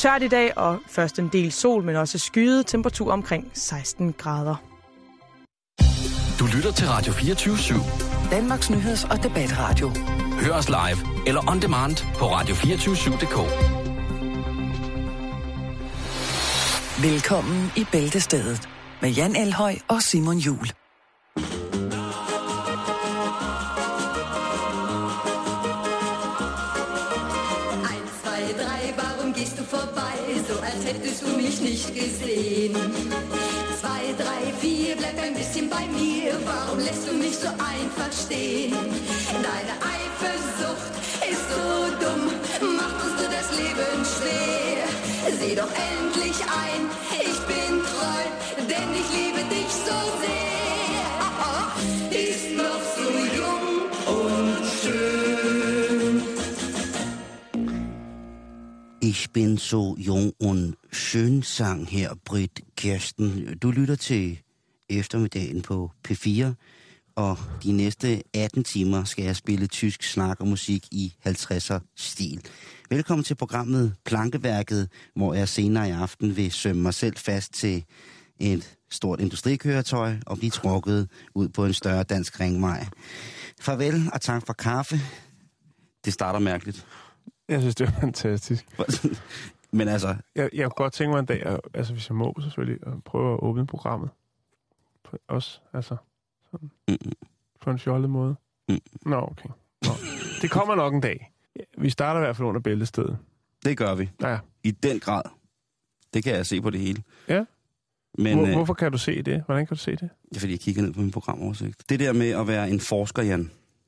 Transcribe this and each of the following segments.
tørt i dag, og først en del sol, men også skyet, temperatur omkring 16 grader. Du lytter til Radio 24/7. Danmarks nyheds- og debatradio. Hør os live eller on demand på radio247.dk. Velkommen i Bæltestedet med Jan Elhøj og Simon Juhl. Hättest du mich nicht gesehen. 2, 3, 4, bleib ein bisschen bei mir. Warum lässt du mich so einfach stehen? Deine Eifersucht ist so dumm, macht uns nur das Leben schwer. Sieh doch endlich ein, ich bin treu, denn ich liebe dich so sehr. Ist noch so jung und schön. Ich bin so jung und schön, sang her Britt Kirsten. Du lytter til eftermiddagen på P4, og de næste 18 timer skal jeg spille tysk snak og musik i 50'er-stil. Velkommen til programmet Plankeværket, hvor jeg senere i aften vil sømme mig selv fast til et stort industrikøretøj og blive trukket ud på en større dansk ringvej. Farvel og tak for kaffe. Det starter mærkeligt. Jeg synes, det er fantastisk. Men altså... Jeg kunne godt tænke mig en dag, altså hvis jeg må selvfølgelig, at prøve at åbne programmet. Også, altså sådan, på en fjollet måde. Nå, okay. Nå. Det kommer nok en dag. Vi starter i hvert fald under Bæltestedet. Det gør vi. Ja. I den grad. Det kan jeg se på det hele. Ja. Men, hvorfor kan du se det? Hvordan kan du se det? Det er, fordi jeg kigger ned på min programoversigt. Det der med at være en forsker, Jan.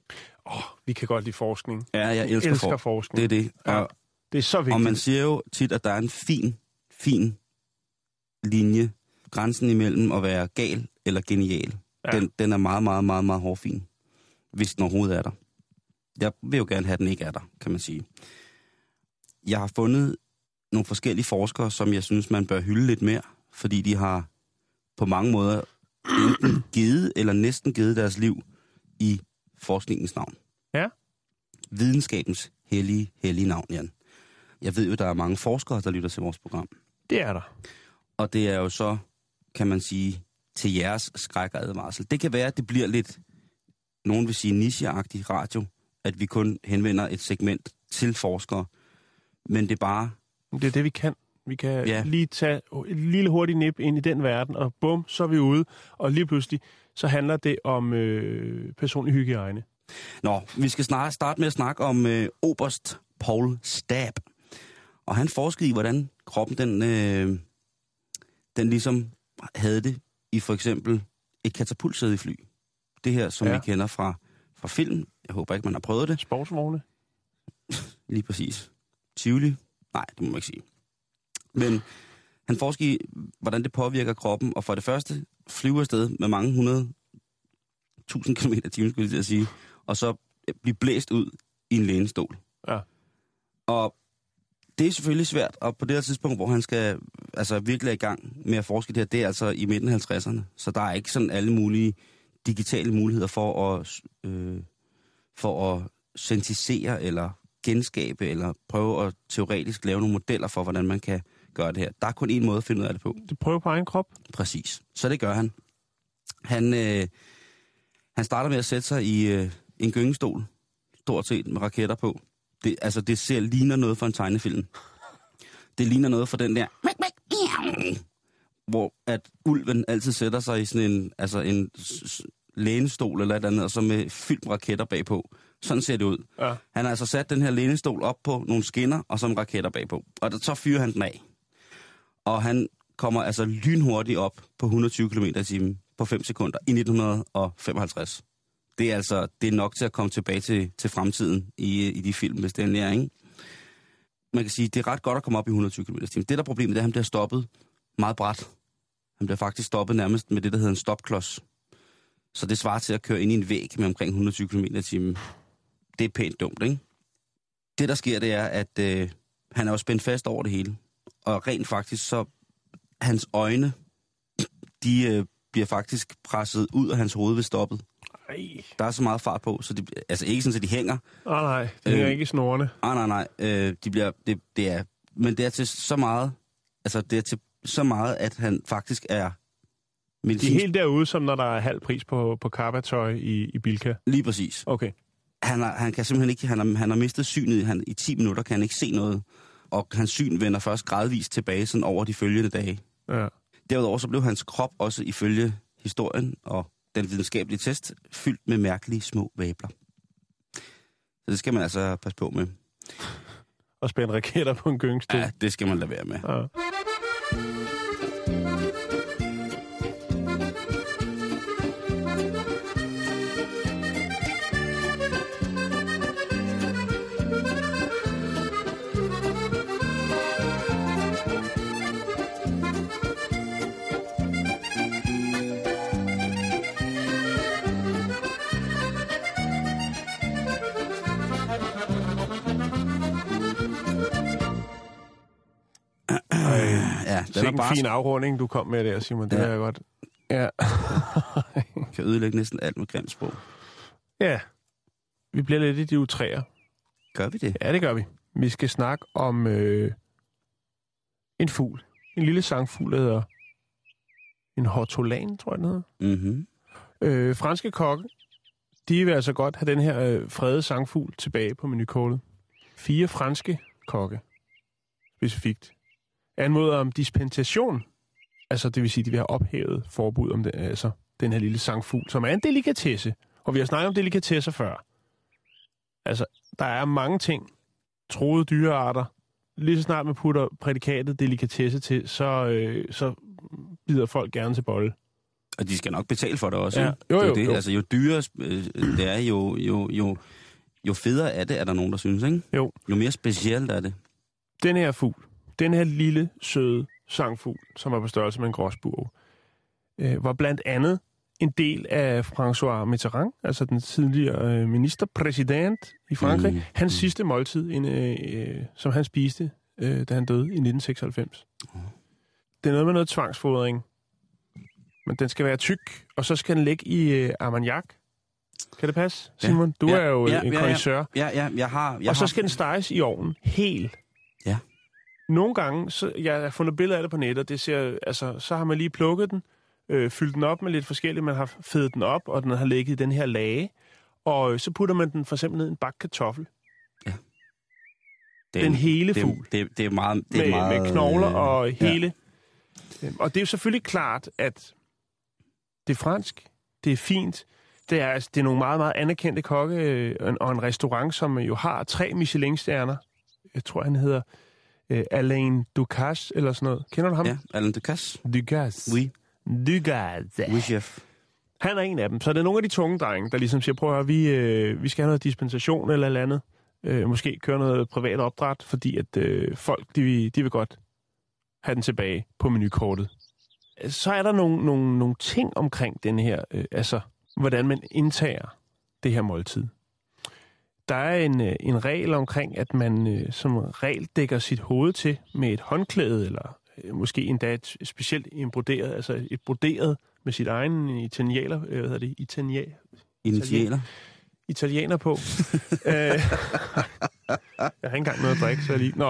Vi kan godt lide forskning. Ja, jeg elsker forskning. Det er det. Ja, og, det er så vigtigt. Og man siger jo tit, at der er en fin linje. Grænsen imellem at være gal eller genial. Ja. Den er meget, meget, meget, meget hårfin. Hvis den overhovedet er der. Jeg vil jo gerne have, at den ikke er der, kan man sige. Jeg har fundet nogle forskellige forskere, som jeg synes, man bør hylde lidt mere. Fordi de har på mange måder enten givet eller næsten givet deres liv i forskningens navn. Ja. Videnskabens hellige navn, Jan. Jeg ved jo, der er mange forskere, der lytter til vores program. Det er der. Og det er jo så, kan man sige, til jeres skræk og advarsel. Det kan være, at det bliver lidt, nogen vil sige, nicheagtig radio, at vi kun henvender et segment til forskere. Men det er bare... Det er det, vi kan. Vi kan lige tage et lille hurtigt nip ind i den verden, og bum, så er vi ude. Og lige pludselig, så handler det om personlig hygiejne. Nå, vi skal snart starte med at snakke om oberst Paul Stab. Og han forskede i, hvordan kroppen den ligesom havde det i for eksempel et katapultsæde i fly. Det her, som vi kender fra film. Jeg håber ikke, man har prøvet det. Sportsvogne. Lige præcis. Tivoli? Nej, det må man ikke sige. Men han forskede i, hvordan det påvirker kroppen, og for det første flyver afsted med mange 100.000 km/t, skulle jeg til at sige, og så blive blæst ud i en lænestol. Ja. Og det er selvfølgelig svært, og på det her tidspunkt, hvor han skal virkelig i gang med at forske det her, det er altså i midten af 50'erne. Så der er ikke sådan alle mulige digitale muligheder for at syntetisere eller genskabe, eller prøve at teoretisk lave nogle modeller for, hvordan man kan gøre det her. Der er kun én måde at finde ud af det på. Det prøver på egen krop? Præcis. Så det gør han. Han starter med at sætte sig i en gyngestol, stort set med raketter på. Det ligner noget for en tegnefilm. Det ligner noget for den der... Hvor at ulven altid sætter sig i sådan en lænestol eller et andet, og så med fyldt raketter bagpå. Sådan ser det ud. Ja. Han har altså sat den her lænestol op på nogle skinner, og så raketter bagpå. Og så fyrer han den af. Og han kommer altså lynhurtigt op på 120 km/t på 5 sekunder i 1955. Det er nok til at komme tilbage til fremtiden i de film, hvis det er en læring. Man kan sige, det er ret godt at komme op i 120 km/t. Det, der er problemet, det er, at han bliver stoppet meget brat. Han bliver faktisk stoppet nærmest med det, der hedder en stopklods. Så det svarer til at køre ind i en væg med omkring 120 km/t. Det er pænt dumt, ikke? Det, der sker, det er, at han er jo spændt fast over det hele. Og rent faktisk, så hans øjne, de bliver faktisk presset ud af hans hoved ved stoppet. Ej. Der er så meget fart på, så ikke sådan, at de hænger. Nej, de hænger ikke i snorene. Nej. Men det er til så meget, altså det er til så meget, at han faktisk er medicinsk. De er helt derude, som når der er halv pris på Carpa-tøj i Bilka? Lige præcis. Okay. Han kan simpelthen ikke, han har mistet synet, i 10 minutter kan han ikke se noget, og hans syn vender først gradvist tilbage sådan over de følgende dage. Ja. Derudover så blev hans krop også ifølge historien og den videnskabelige test fyldt med mærkelige små vabler. Så det skal man altså passe på med. Og spænde raketter på en gyngestol. Ja, det skal man lade være med. Ja. Det er en fin afrunding, du kom med der, Simon. Det er godt. Ja. Kan ødelægge næsten alt med grimt sprog. Ja. Vi bliver lidt i de utræer. Gør vi det? Ja, det gør vi. Vi skal snakke om en fugl. En lille sangfugl, der hedder en hortolan, tror jeg, den hedder. Franske kokke, de vil altså godt have den her fredede sangfugl tilbage på menukortet. 4 franske kokke, specifikt, anmoder om dispensation. Altså, det vil sige, de vil have ophævet forbud om det, altså, den her lille sangfugl, som er en delikatesse. Og vi har snakket om delikatesser før. Altså, der er mange ting, truede dyrearter. Lige så snart man putter prædikatet delikatesse til, så bider folk gerne til bolle. Og de skal nok betale for det også. Ja. Jo. Altså, jo dyrere det er, jo federe er det, er der nogen, der synes, ikke? Jo mere specielt er det. Den her fugl, den her lille, søde sangfugl, som er på størrelse med en gråsbue, var blandt andet en del af François Mitterrand, altså den tidligere ministerpræsident i Frankrig. Hans sidste måltid, som han spiste, da han døde i 1996. Det er noget med noget tvangsfodring. Men den skal være tyk, og så skal den ligge i armagnac. Kan det passe, Simon? Du er jo en connoisseur. Ja, jeg har... Og så skal den steges i ovnen helt. Ja. Nogle gange, jeg har fundet billeder af det på nettet, det ser, altså, så har man lige plukket den, fyldt den op med lidt forskelligt, man har fedet den op, og den har ligget i den her lage, og så putter man den for eksempel ned i en bakke kartoffel. Ja. Den hele fugl. Det er meget... med knogler og hele. Ja. Og det er jo selvfølgelig klart, at det er fransk, det er fint, det er nogle meget, meget anerkendte kokke, og en restaurant, som jo har 3 Michelin-stjerner. Jeg tror, han hedder Alain Ducasse, eller sådan noget. Kender du ham? Ja, Alain Ducasse. Ducasse. Oui. Ducasse. Oui, chef. Han er en af dem. Så det er nogle af de tunge drenge, der ligesom siger, prøv at høre, vi skal have noget dispensation eller andet. Måske køre noget privat opdræt, fordi at folk, de vil godt have den tilbage på menukortet. Så er der nogle ting omkring den her, altså hvordan man indtager det her måltid. Der er en regel omkring, at man som regel dækker sit hoved til med et håndklæde, eller måske endda et specielt broderet, altså et broderet med sit egen italiener på. Jeg har ikke engang noget at drikke, så jeg lige... Nå.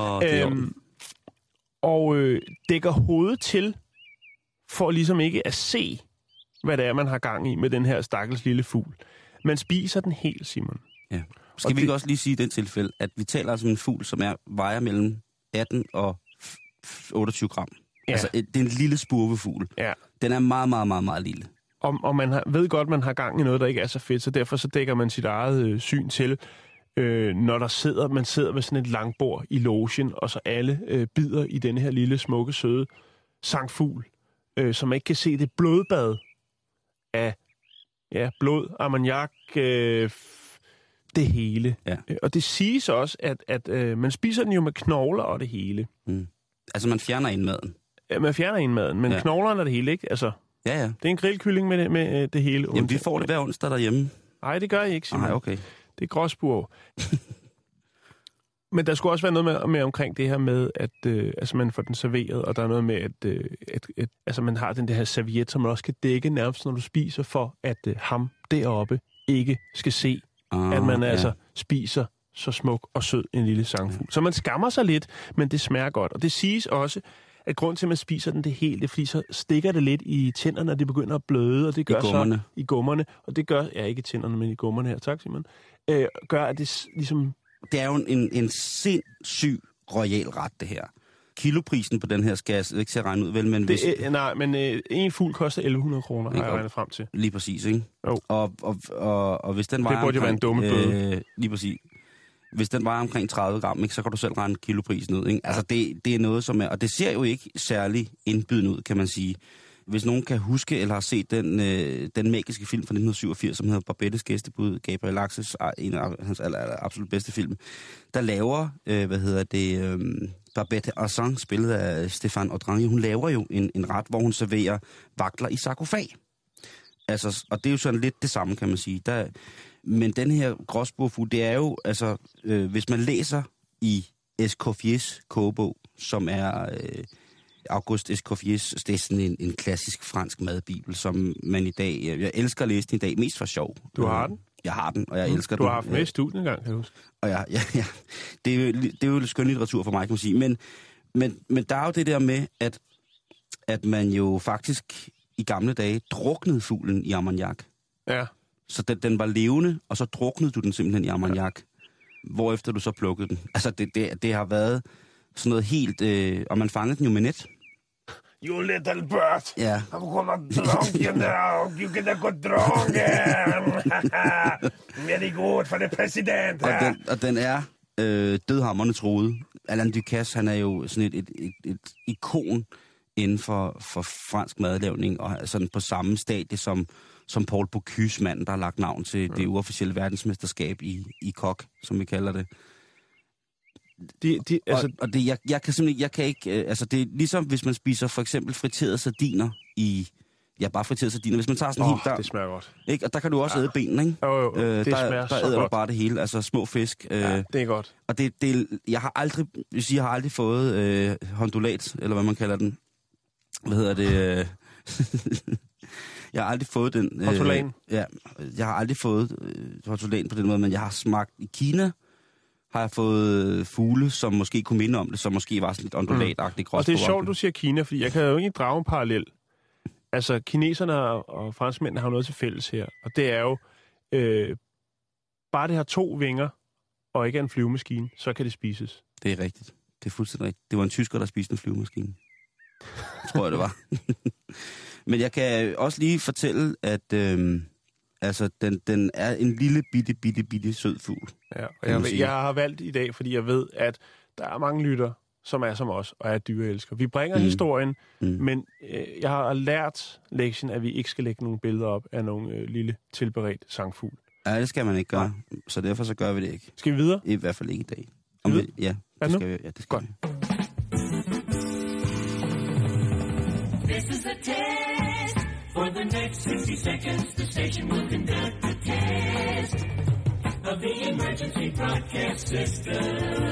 Og dækker hovedet til, for ligesom ikke at se, hvad det er, man har gang i med den her stakkels lille fugl. Man spiser den helt, Simon. Ja. Skal vi ikke også lige sige i den tilfælde, at vi taler altså om en fugl, som vejer mellem 18 og 28 gram. Ja. Altså, det er en lille spurvefugl. Ja. Den er meget, meget, meget, meget lille. Og man ved godt, man har gang i noget, der ikke er så fedt, så derfor så dækker man sit eget syn til, når man sidder ved sådan et langbord i logen, og så alle bider i denne her lille, smukke, søde sangfugl, så man ikke kan se det blodbad af blod, ammoniak, det hele. Ja. Og det siges også, at man spiser den jo med knogler og det hele. Mm. Altså, man fjerner indmaden. Ja, man fjerner indmaden, men knoglerne er det hele, ikke? Altså, ja. Det er en grillkylling med det hele. Jamen, vi får det hver onsdag derhjemme. Nej, det gør I ikke, Simon. Nej, okay. Det er gråsbur. Men der skulle også være noget med omkring det her med, at man får den serveret, og der er noget med, at man har den der her serviet, som man også kan dække nærmest, når du spiser, for at ham deroppe ikke skal se, at man spiser så smuk og sød en lille sangfugl. Så man skammer sig lidt, men det smager godt. Og det siges også, at grund til, at man spiser den det hele, det er, fordi så stikker det lidt i tænderne, og det begynder at bløde, og det gør i gummerne. Og det gør, ikke i tænderne, men i gummerne her, tak Simon, gør, at det ligesom... Det er jo en sindssyg royal ret, det her. Kiloprisen på den her skal jeg ikke til at regne ud, vel? Men en fugl koster 1.100 kroner, har jeg regnet frem til. Lige præcis, ikke? Jo. Og hvis den var... Det burde jo være en dumme bøde. Lige præcis. Hvis den vejer omkring 30 gram, ikke, så kan du selv regne kiloprisen ud. Ikke? Altså, det er noget, som er... Og det ser jo ikke særlig indbydende ud, kan man sige. Hvis nogen kan huske eller har set den magiske film fra 1987, som hedder Barbettes gæstebud, Gabriel Axels, en af hans absolut bedste film, der laver, Barbette Arsan, spillet af Stéphane Audrange, hun laver jo en ret, hvor hun serverer vagtler i sarkofag. Altså, og det er jo sådan lidt det samme, kan man sige. Men den her gråspurvefugl, det er jo, altså, hvis man læser i Escoffiers kogebog, som er Auguste Escoffiers, det er sådan en klassisk fransk madbibel, som man i dag, jeg elsker at læse den i dag, mest for sjov. Du har den? Jeg har den, og jeg elsker den. Du har haft med i studiet en gang, kan du huske? Og ja. Det er jo skøn litteratur for mig, kan man sige. Men der er jo det der med, at man jo faktisk i gamle dage druknede fuglen i ammoniak. Ja. Så den var levende, og så druknede du den simpelthen i ammoniak, hvorefter du så plukkede den. Altså, det har været sådan noget helt... og man fangede den jo med net. You little bird. Ja. I'm gonna drunk you now. You gonna go drunk. Very good for the president. Og den er dødhamrende truet. Alain Ducasse, han er jo sådan et ikon inden for fransk madlavning, og sådan på samme stadie som Paul Bocuse, manden, der har lagt navn til det uofficielle verdensmesterskab i kok, som vi kalder det. Og det, jeg kan simpelthen, jeg kan ikke, altså det er ligesom, hvis man spiser for eksempel friterede sardiner bare friterede sardiner. Hvis man tager sådan helt der... det smager godt. Ikke? Og der kan du også æde benene, ikke? Jo, det smager der så æder godt. du bare det hele, altså små fisk. Ja, det er godt. Og jeg har aldrig fået hondulat, eller hvad man kalder den. Hvad hedder det? Jeg har aldrig fået den... Hortolan? Ja, jeg har aldrig fået hortolan på den måde, men jeg har smagt i Kina, har jeg fået fugle, som måske kunne minde om det, som måske var sådan lidt ondulatagtigt. Og det er sjovt, du siger Kina, fordi jeg kan jo ikke drage en parallel. Altså, kineserne og franskmændene har noget til fælles her, og det er jo, bare det har 2 vinger, og ikke er en flyvemaskine, så kan det spises. Det er rigtigt. Det er fuldstændig rigtigt. Det var en tysker, der spiste en flyvemaskine. Tror jeg, det var. Men jeg kan også lige fortælle, at den er en lille bitte sød fugl. Ja, og jeg har valgt i dag, fordi jeg ved, at der er mange lytter, som er som os og er dyreelskere. Vi bringer historien, men jeg har lært lektien, at vi ikke skal lægge nogle billeder op af nogle lille tilberedt sangfugl. Ja, det skal man ikke gøre. Så derfor så gør vi det ikke. Skal vi videre? I hvert fald ikke i dag. Ja, det skal vi. Ja, det skal vi. This is a test. For the next 60 seconds, the station will conduct a test of the emergency broadcast system.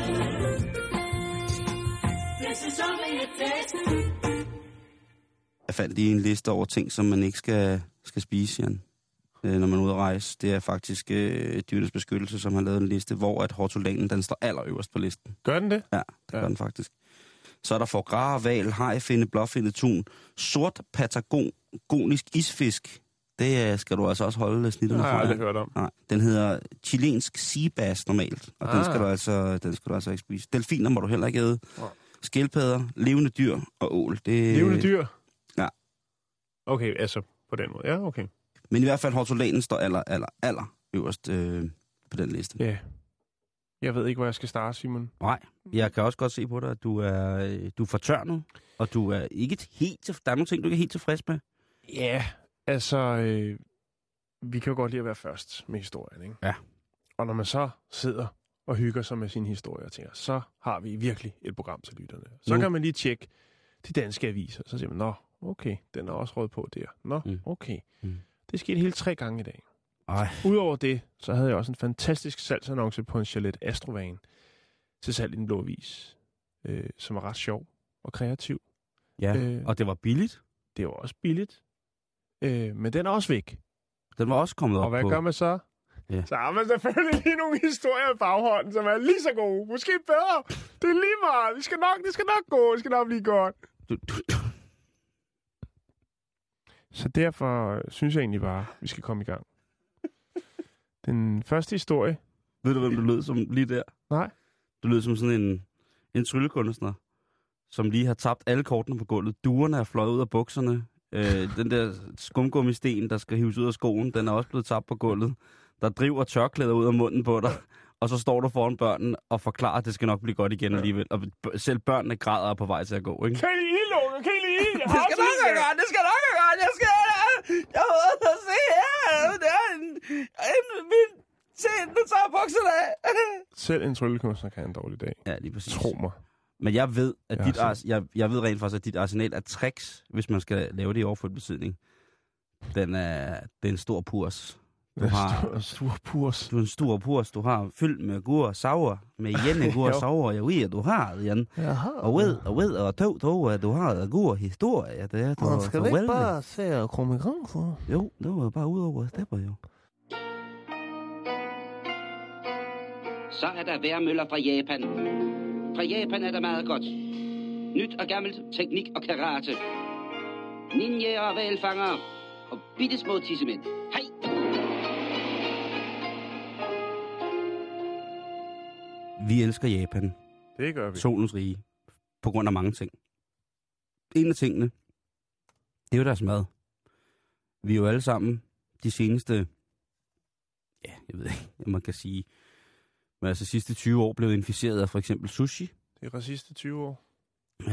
This is only a test. Jeg fandt lige en liste over ting, som man ikke skal spise, Jan, når man er ude at rejse. Det er faktisk Dyrenes Beskyttelse, som har lavet en liste, hvor at hortolanen, den står allerøverst på listen. Gør den det? Ja, det gør den faktisk. Så er der foie gras, hval, hajfinde, blåfindet tun, sort patagonisk isfisk. Det skal du altså også holde snitterne for. Nej, jeg har aldrig hørt om. Nej, den hedder chilensk seabass normalt, og den skal du altså ikke spise. Delfiner må du heller ikke æde. Skildpadder, levende dyr og ål. Levende dyr? Ja. Okay, altså på den måde. Ja, okay. Men i hvert fald hortolanen står aller øverst på den liste. Ja. Jeg ved ikke, hvor jeg skal starte, Simon. Nej, jeg kan også godt se på dig, at du er fortørnet, og du er ikke helt der er nogle ting, du ikke er helt tilfreds med. Ja, altså, vi kan jo godt lide at være først med historien, ikke? Ja. Og når man så sidder og hygger sig med sin historie og tænker, så har vi virkelig et program til lytterne. Så kan man lige tjekke de danske aviser, så siger man, nå, okay, den er også råd på der. Nå, okay. Det skete hele 3 gange i dag. Udover det, så havde jeg også en fantastisk salgsannonce på en Charlotte Astrovan til salg i Den Blå Avis, som var ret sjov og kreativ. Ja, og det var billigt. Det var også billigt, men den er også væk. Den var også kommet op på. Og hvad gør man så? Ja. Så har man selvfølgelig lige nogle historier i baghånden, som er lige så gode. Måske bedre. Det er lige meget. Det skal nok gå. Det skal nok blive godt. Så derfor synes jeg egentlig bare, vi skal komme i gang. Den første historie. Ved du, hvem du lød som lige der? Nej. Du lød som sådan en tryllekunstner, som lige har tabt alle kortene på gulvet. Duerne er fløjet ud af bukserne. Den der skumgummisten, der skal hives ud af skoen, den er også blevet tabt på gulvet. Der driver tørklæder ud af munden på dig. Og så står du foran børnene og forklarer, at det skal nok blive godt igen alligevel. Og selv børnene græder på vej til at gå, ikke? Kan I lide, Lunge? Kan I lide? Det skal nok være godt, det skal nok være godt. Jeg har været at se her. Det er min sen, der tager bukserne af. Selv en tryllekunstner kan en dårlig dag. Ja, lige præcis. Tro mig. Men jeg ved, at jeg ved rent faktisk, at dit arsenal af tricks, hvis man skal lave det i overført betydning, det er en stor purs. Du har en stor purs. Du er en stor purs. Du har fyldt med gur sauer, med jenne gur sauer. Jeg ved, at du har det, Jan. Og ved, og tog, at du har gur historie. Det er, man skal ikke bare se og komme i gang, så? Jo, det var bare ud over stepper, jo. Så er der vejrmøller fra Japan. Fra Japan er der meget godt. Nyt og gammelt, teknik og karate. Ninja og valfanger. Og bittesmå tissemænd. Hej! Vi elsker Japan. Det gør vi. Solens rige. På grund af mange ting. En af tingene, det er jo deres mad. Vi er jo alle sammen de seneste, ja, jeg ved ikke, hvad man kan sige, men altså sidste 20 år blevet inficeret af for eksempel sushi. Det er de sidste 20 år. Ja,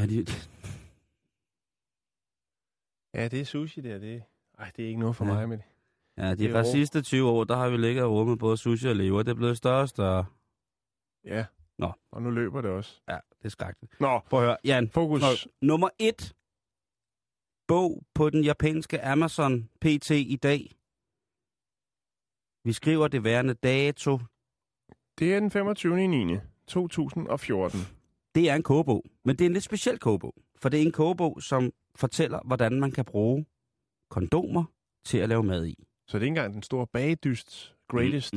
Ja, det er sushi der. Det er ikke noget for mig med det. Ja, de sidste 20 år, der har vi ligget og rummet både sushi og lever. Det er blevet større og større. Ja. Nå. Og nu løber det også. Ja, det er skrækkeligt. Nå. Prøv at høre, Jan. Fokus. Nummer 1 bog på den japanske Amazon PT i dag. Vi skriver det værende dato. Det er den 25.9.2014. Det er en kogebog, men det er en lidt speciel kogebog. For det er en kogebog, som fortæller, hvordan man kan bruge kondomer til at lave mad i. Så det er ikke engang den store bagdyst, greatest.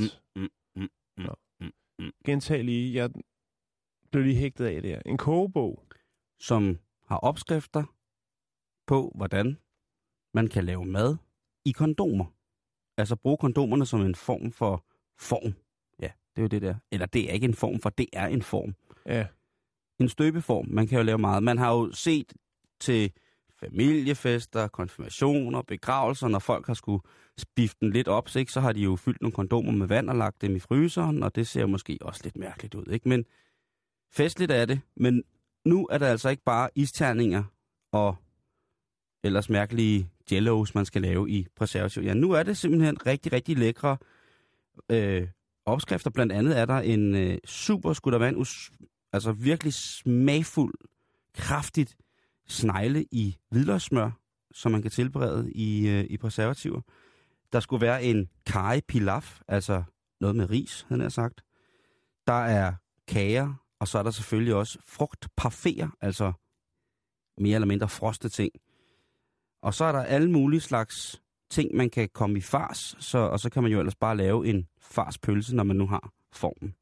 Gentag lige, jeg blev lige hægtet af det her. En kogebog. Som har opskrifter på, hvordan man kan lave mad i kondomer. Altså bruge kondomerne som en form for form. Ja, det er jo det der. Eller det er ikke en form, for det er en form. Ja. En støbeform. Man kan jo lave meget. Man har jo set til familiefester, konfirmationer, begravelser, når folk har skulle spifte den lidt op, så har de jo fyldt nogle kondomer med vand og lagt dem i fryseren, og det ser måske også lidt mærkeligt ud, ikke? Men festligt er det, men nu er der altså ikke bare isterninger og ellers mærkelige jellos, man skal lave i preservativ. Ja, nu er det simpelthen rigtig, rigtig lækre opskrifter. Blandt andet er der en super skuddervand, altså virkelig smagfuld, kraftigt snegle i hvidløgssmør, som man kan tilberede i preservativer. Der skulle være en kari pilaf, altså noget med ris, havde jeg sagt. Der er kager, og så er der selvfølgelig også frugtparfaiter, altså mere eller mindre frosne ting. Og så er der alle mulige slags ting, man kan komme i fars, og så kan man jo ellers bare lave en farspølse, når man nu har formen.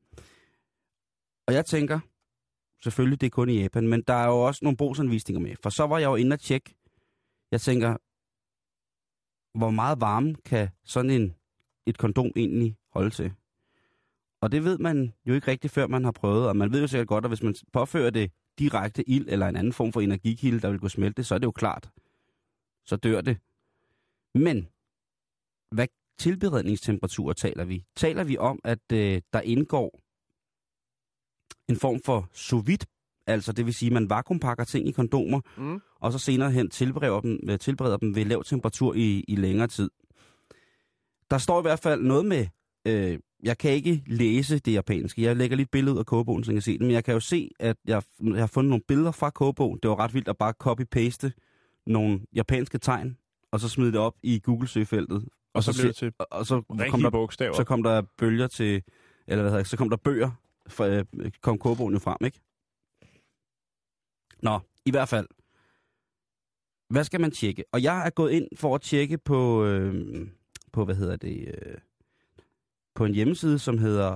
Og jeg tænker, selvfølgelig det er kun i Japan, men der er jo også nogle brugsanvisninger med. For så var jeg jo inde og tjekke. Jeg tænker, hvor meget varme kan sådan et kondom egentlig holde til? Og det ved man jo ikke rigtig, før man har prøvet. Og man ved jo sikkert godt, at hvis man påfører det direkte ild eller en anden form for energikilde, der vil gå smelte, så er det jo klart. Så dør det. Men hvad tilberedningstemperaturer taler vi? Taler vi om, at der indgår en form for sous vide, altså det vil sige, at man vakuumpakker ting i kondomer, og så senere hen tilbereder dem ved lav temperatur i længere tid. Der står i hvert fald noget med, jeg kan ikke læse det japanske, jeg lægger lidt billede ud af kogebogen, så jeg kan se det, men jeg kan jo se, at jeg har fundet nogle billeder fra kogebogen. Det var ret vildt at bare copy-paste nogle japanske tegn, og så smide det op i Google-søgefeltet. Og så blev det til rigtige bogstaver. Så kom der bølger til, eller hvad hedder, så kom der bøger, kom kogebogen jo frem, ikke? Nå, i hvert fald. Hvad skal man tjekke? Og jeg er gået ind for at tjekke på på en hjemmeside, som hedder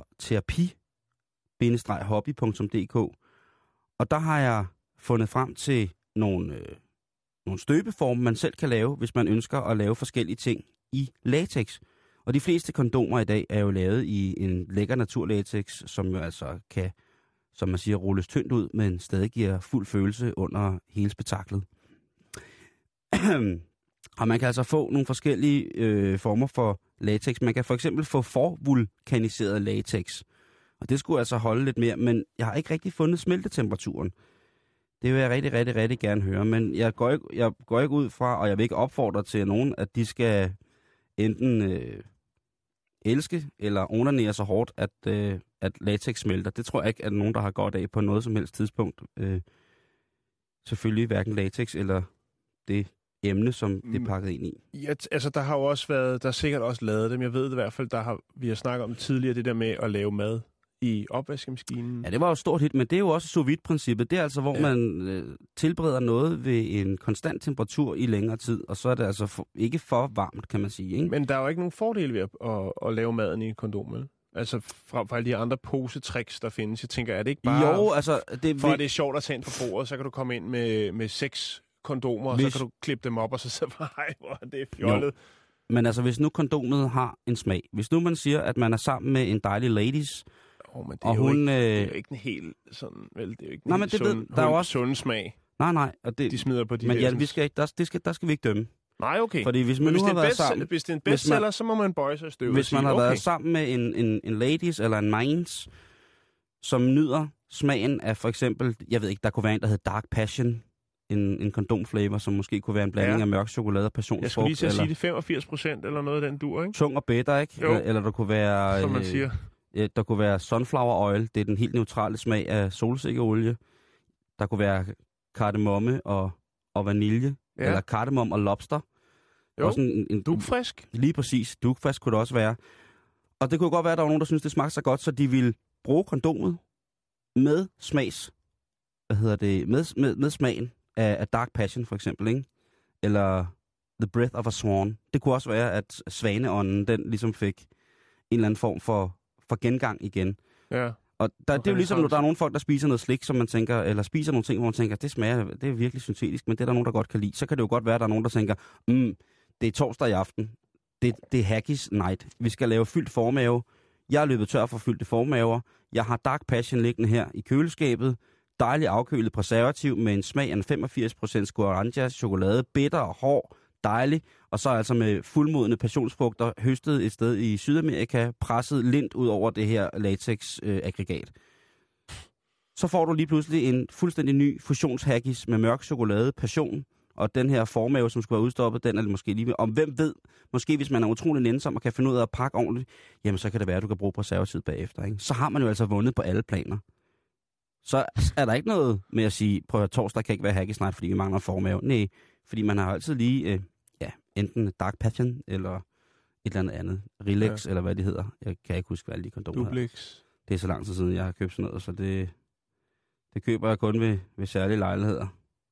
terapi-hobby.dk. Og der har jeg fundet frem til nogle støbeformer, man selv kan lave, hvis man ønsker at lave forskellige ting i latex. Og de fleste kondomer i dag er jo lavet i en lækker naturlatex, som jo altså kan, som man siger, rulles tyndt ud, men stadig giver fuld følelse under hele spektaklet. Og man kan altså få nogle forskellige former for latex. Man kan for eksempel få forvulkaniseret latex. Og det skulle altså holde lidt mere, men jeg har ikke rigtig fundet smeltetemperaturen. Det vil jeg rigtig, rigtig, rigtig gerne høre. Men jeg går ikke ud fra, og jeg vil ikke opfordre til nogen, at de skal enten elske eller onanere så hårdt, at latex smelter. Det tror jeg ikke, at nogen, der har godt af på noget som helst tidspunkt. Selvfølgelig hverken latex eller det emne, som det er pakket ind i. Ja, altså der har jo også været, der er sikkert også lavet dem. Jeg ved det i hvert fald, vi har snakket om tidligere, det der med at lave mad i opvaskemaskinen. Ja, det var jo et stort hit, men det er jo også sous vide-princippet. Det er altså, hvor man tilbereder noget ved en konstant temperatur i længere tid, og så er det altså ikke for varmt, kan man sige. Ikke? Men der er jo ikke nogen fordel ved at lave maden i et kondom, vel? Altså fra alle de andre posetricks, der findes. Jeg tænker, er det ikke bare... Jo, altså... at det er sjovt at tage ind på bordet, så kan du komme ind med 6 kondomer, og så kan du klippe dem op, og så siger nej, hvor det er fjollet. Jo. Men altså, hvis nu kondomet har en smag. Hvis nu man siger, at man er sammen med en dejlig ladies... men det er, det er jo ikke en helt sådan... Vel, det er jo ikke en helt sund smag. Nej. Og det, de smider på de men ja, vi skal ikke, der skal vi ikke dømme. Nej, okay. Fordi hvis man nu har været sammen... Hvis det er en bestseller, så må man bøje sig i støvet. Hvis man har været sammen med en ladies eller en minds, som nyder smagen af for eksempel... Jeg ved ikke, der kunne være en, der hedder Dark Passion. En kondomflavor, som måske kunne være en blanding af mørk chokolade og passionsfrugt. Jeg skulle lige til at sige det 85% eller noget af den dur, ikke? Tung og bitter, ikke? Jo. Eller der kunne være... Som man siger. Der kunne være sunflower oil. Det er den helt neutrale smag af solsikkeolie. Der kunne være kardemomme og vanilje. Ja. Eller kardemomme og lobster. Jo, også en dugfrisk. Lige præcis. Dugfrisk kunne det også være. Og det kunne godt være, at der var nogen, der synes det smagte så godt, så de ville bruge kondomet med smags... Med smagen af Dark Passion, for eksempel, ikke? Eller The Breath of a Swan. Det kunne også være, at svaneånden, den ligesom fik en eller anden form for gengang igen. Ja. Og det er jo ligesom, når der er nogle folk, der spiser noget slik, som man tænker, eller spiser nogle ting, hvor man tænker, det smager, det er virkelig syntetisk, men det er der nogen, der godt kan lide. Så kan det jo godt være, at der er nogen, der tænker, det er torsdag i aften. Det er Haggis night. Vi skal lave fyldt formave. Jeg er løbet tør for fyldte formaver. Jeg har Dark Passion liggende her i køleskabet. Dejlig afkølet preservativ med en smag af 85% guaranja, chokolade, bitter og hård, dejlig. Og så altså med fuldmodne passionsfrugter, høstet et sted i Sydamerika, presset lint ud over det her latex-aggregat. Så får du lige pludselig en fuldstændig ny fusionshaggis med mørk chokolade, passion, og den her formave, som skulle være udstoppet, den er det måske lige med. Og hvem ved, måske hvis man er utrolig nænsom og kan finde ud af at pakke ordentligt, jamen så kan det være, at du kan bruge preservativ bagefter. Ikke? Så har man jo altså vundet på alle planer. Så er der ikke noget med at sige, prøv at torsdag kan ikke være haggis night, fordi vi mangler formave. Nej, fordi man har altid lige, enten Dark Passion eller et eller andet. Relax, eller hvad det hedder. Jeg kan ikke huske, hvad alle de kondomer Duplex. Det er så lang tid siden, jeg har købt sådan noget, så det køber jeg kun ved særlige lejligheder.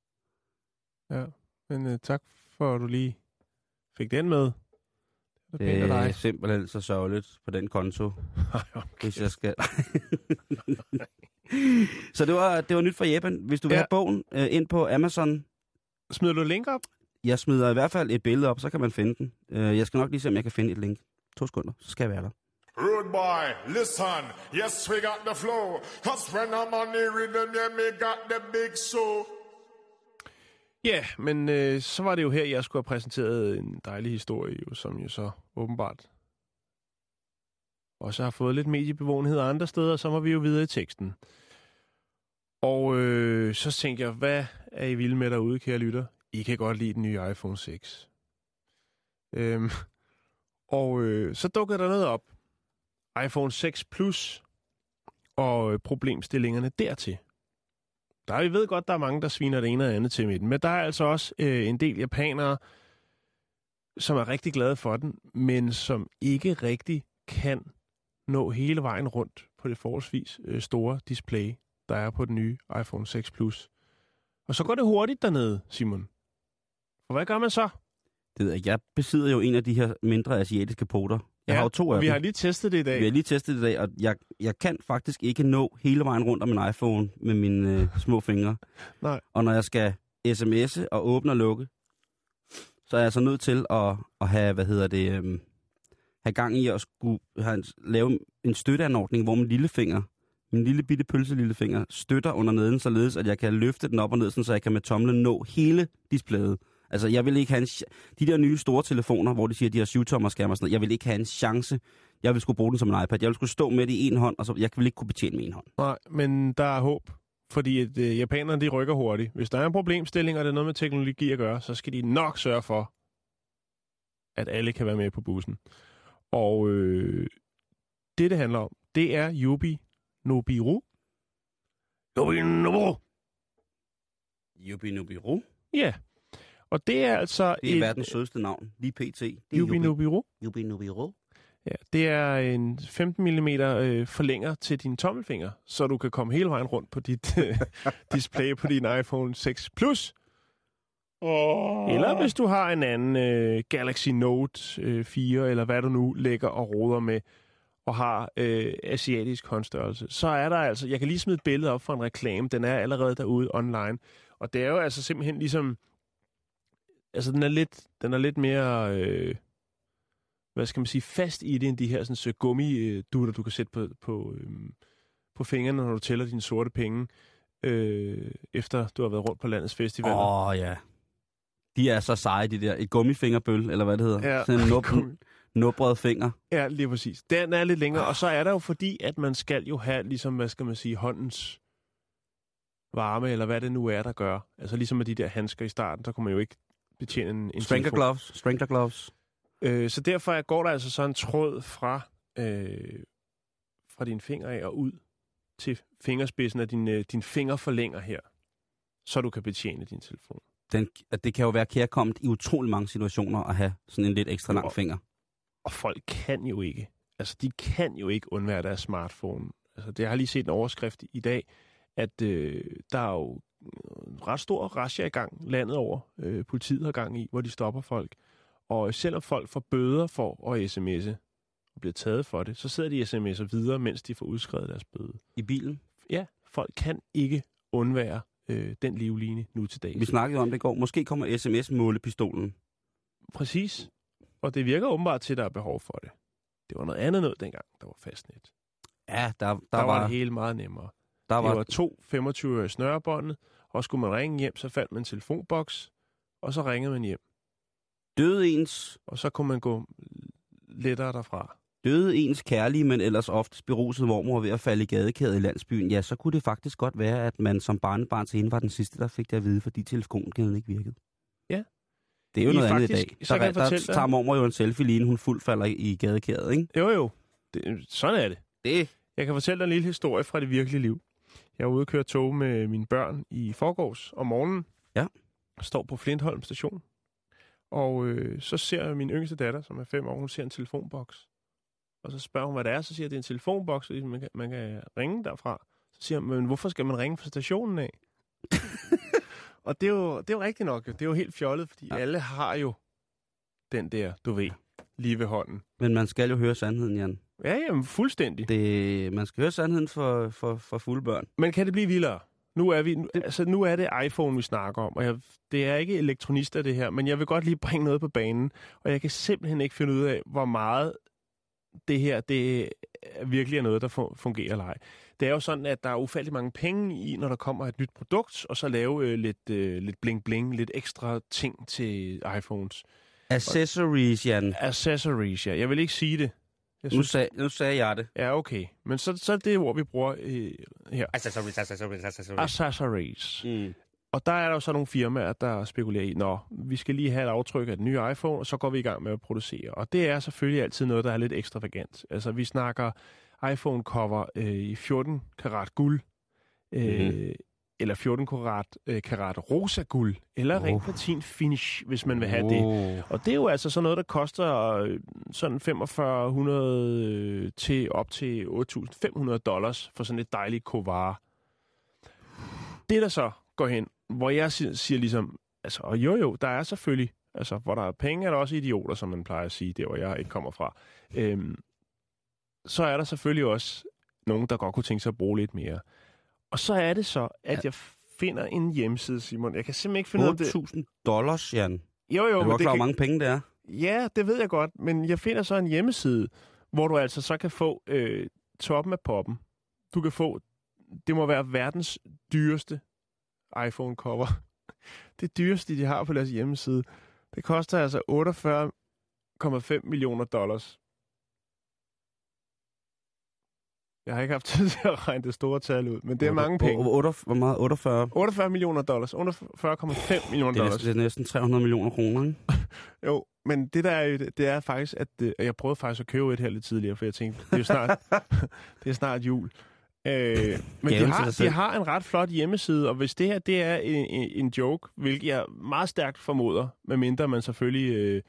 Ja, men tak for, at du lige fik den med. Det er simpelthen så sørgeligt på den konto, okay. Hvis jeg skal... Så det var nyt fra Japan. Hvis du vil have bogen ind på Amazon... Smider du link op? Jeg smider i hvert fald et billede op, så kan man finde den. Jeg skal nok lige se, om jeg kan finde et link. 2 sekunder, så skal jeg være der. Rude boy, listen, yes we got the flow, 'cause when I'm on the rhythm, yeah, me got the big show. Ja, men så var det jo her, jeg skulle have præsenteret en dejlig historie, som jo så åbenbart også har fået lidt mediebevågenhed andre steder, og så må vi jo videre i teksten. Og så tænkte jeg, hvad er I vilde med derude, kære lytter? I kan godt lide den nye iPhone 6. Så dukkede der noget op. iPhone 6 Plus og problemstillingerne dertil. Vi ved godt, der er mange, der sviner det ene og andet til med den, men der er altså også en del japanere, som er rigtig glade for den, men som ikke rigtig kan nå hele vejen rundt på det forholdsvis store display, der er på den nye iPhone 6 Plus. Og så går det hurtigt dernede, Simon. Og hvad gør man så? Jeg besidder jo en af de her mindre asiatiske poter, Jeg har jo 2 af dem. Vi har lige testet det i dag. Og jeg kan faktisk ikke nå hele vejen rundt om min iPhone med mine små fingre. Nej. Og når jeg skal sms'e og åbne og lukke, så er jeg så nødt til at have, have gang i at skulle lave en støtteanordning, hvor min lille bitte pølselillefinger, støtter under neden, således at jeg kan løfte den op og ned, så jeg kan med tomlen nå hele displayet. Altså, jeg vil ikke have de der nye store telefoner, hvor de siger, at de har 7-tommer-skærm og sådan noget, jeg vil ikke have en chance. Jeg vil skulle bruge den som en iPad. Jeg vil skulle stå med det i en hånd, og så jeg vil ikke kunne betjene med en hånd. Nej, men der er håb. Fordi at, japanerne, de rykker hurtigt. Hvis der er en problemstilling, og det er noget med teknologi at gøre, så skal de nok sørge for, at alle kan være med på bussen. Og det handler om, det er Yobi Nobiru. Yobi Nobiru? Ja. Og det er altså... Det er verdens sødeste navn, lige pt. Yobi Nobiru? Yobi Nobiru. Ja, det er en 15 mm forlænger til din tommelfinger, så du kan komme hele vejen rundt på dit display på din iPhone 6 Plus. Eller hvis du har en anden Galaxy Note 4, eller hvad du nu lægger og roder med, og har asiatisk håndstørrelse, så er der altså... Jeg kan lige smide et billede op for en reklame. Den er allerede derude online. Og det er jo altså simpelthen ligesom... Altså, den er lidt mere... hvad skal man sige, fast i det, end de her sådan, gummidutter, du kan sætte på fingrene, når du tæller dine sorte penge, efter du har været rundt på landets festivaler. Ja. De er så seje, de der. Et gummifingerbøl, eller hvad det hedder. Ja. Sådan en nubret finger. Ja, lige præcis. Den er lidt længere, og så er der jo fordi, at man skal jo have, ligesom, hvad skal man sige, håndens varme, eller hvad det nu er, der gør. Altså ligesom med de der handsker i starten, så kunne man jo ikke betjene en Strangler gloves. Så derfor går der altså så en tråd fra dine fingre af og ud til fingerspidsen af din fingerforlænger her, så du kan betjene din telefon. Det kan jo være kærkommet i utrolig mange situationer at have sådan en lidt ekstra lang finger. Og folk kan jo ikke. Altså, de kan jo ikke undvære deres smartphone. Altså, jeg har lige set en overskrift i dag, at der er jo ret stor razzia i gang landet over. Politiet har gang i, hvor de stopper folk. Og selvom folk får bøder for at sms'e og bliver taget for det, så sidder de sms'er videre, mens de får udskrevet deres bøde. I bilen? Ja, folk kan ikke undvære den livline nu til dags. Vi snakkede om det i går. Måske kommer sms-målepistolen. Præcis. Og det virker åbenbart til, at der er behov for det. Det var noget andet noget dengang, der var fastnet. Ja, der var det hele meget nemmere. Det var 2 25 snørebåndet, og skulle man ringe hjem, så faldt man en telefonboks, og så ringede man hjem. Døde ens... Og så kunne man gå lettere derfra. Døde ens kærlige, men ellers oftest beruset mormor ved at falde i gadekæret i landsbyen, ja, så kunne det faktisk godt være, at man som barnebarn til hende var den sidste, der fik det at vide, fordi telefonen ikke virkede. Ja. Det er jo noget andet i dag. Der tager mormor jo en selfie lige, hun fuldt falder i gadekæret, ikke? Jo. Sådan er det. Jeg kan fortælle dig en lille historie fra det virkelige liv. Jeg var ude og køre tog med mine børn i forgårs om morgenen. Ja. Står på Flintholm station. Og så ser jeg min yngste datter, som er 5 år, hun ser en telefonboks. Og så spørger hun, hvad det er. Så siger jeg, det er en telefonboks, og man kan ringe derfra. Så siger hun, men hvorfor skal man ringe fra stationen af? Og det er jo rigtigt nok. Det er jo helt fjollet, fordi alle har jo den der, du ved, lige ved hånden. Men man skal jo høre sandheden, Jan. Ja, jamen fuldstændig. Man skal høre sandheden for fulde børn. Men kan det blive vildere? Nu er det iPhone, vi snakker om, og det er ikke elektronister, det her, men jeg vil godt lige bringe noget på banen, og jeg kan simpelthen ikke finde ud af, hvor meget det her, det virkelig er noget, der fungerer eller ej. Det er jo sådan, at der er ufattelig mange penge i, når der kommer et nyt produkt, og så lave lidt bling-bling, lidt ekstra ting til iPhones. Accessories, Jan. Accessories, ja. Jeg vil ikke sige det. Nu sagde jeg det. Ja, okay. Men så er det ord, vi bruger her. Accessories. Mm. Og der er der jo så nogle firmaer, der spekulerer i, vi skal lige have et aftryk af den nye iPhone, og så går vi i gang med at producere. Og det er selvfølgelig altid noget, der er lidt ekstravagant. Altså, vi snakker iPhone-cover i 14 karat guld, eller 14 karat rosa guld, eller ren platin finish, hvis man vil have det. Og det er jo altså sådan noget, der koster sådan $4,500 til op til $8,500 for sådan et dejligt kovare. Det der så går hen, hvor jeg siger ligesom, altså, og jo, der er selvfølgelig Altså, hvor der er penge, er der også idioter, som man plejer at sige, der hvor jeg ikke kommer fra. Så er der selvfølgelig også nogen, der godt kunne tænke sig at bruge lidt mere. Og så er det så, at jeg finder en hjemmeside, Simon. Jeg kan simpelthen ikke finde ud af det. $8.000, Jan. Jo, er du men klar, hvor mange penge det er? Ja, det ved jeg godt, men jeg finder så en hjemmeside, hvor du altså så kan få toppen af poppen. Du kan få, det må være verdens dyreste iPhone-cover. Det dyreste, de har på deres hjemmeside. Det koster altså $48,5 millioner. Jeg har ikke haft tid til at regne det store tal ud, men det er mange penge. Hvor meget? 48? $48 millioner. $48,5 millioner. Det er næsten 300 millioner kroner, ikke? Jo, men det der er jo, det er faktisk, at jeg prøvede faktisk at købe et her lidt tidligere, for jeg tænkte, det er snart jul. Men de har en ret flot hjemmeside, og hvis det her det er en joke, hvilket jeg meget stærkt formoder, medmindre man selvfølgelig,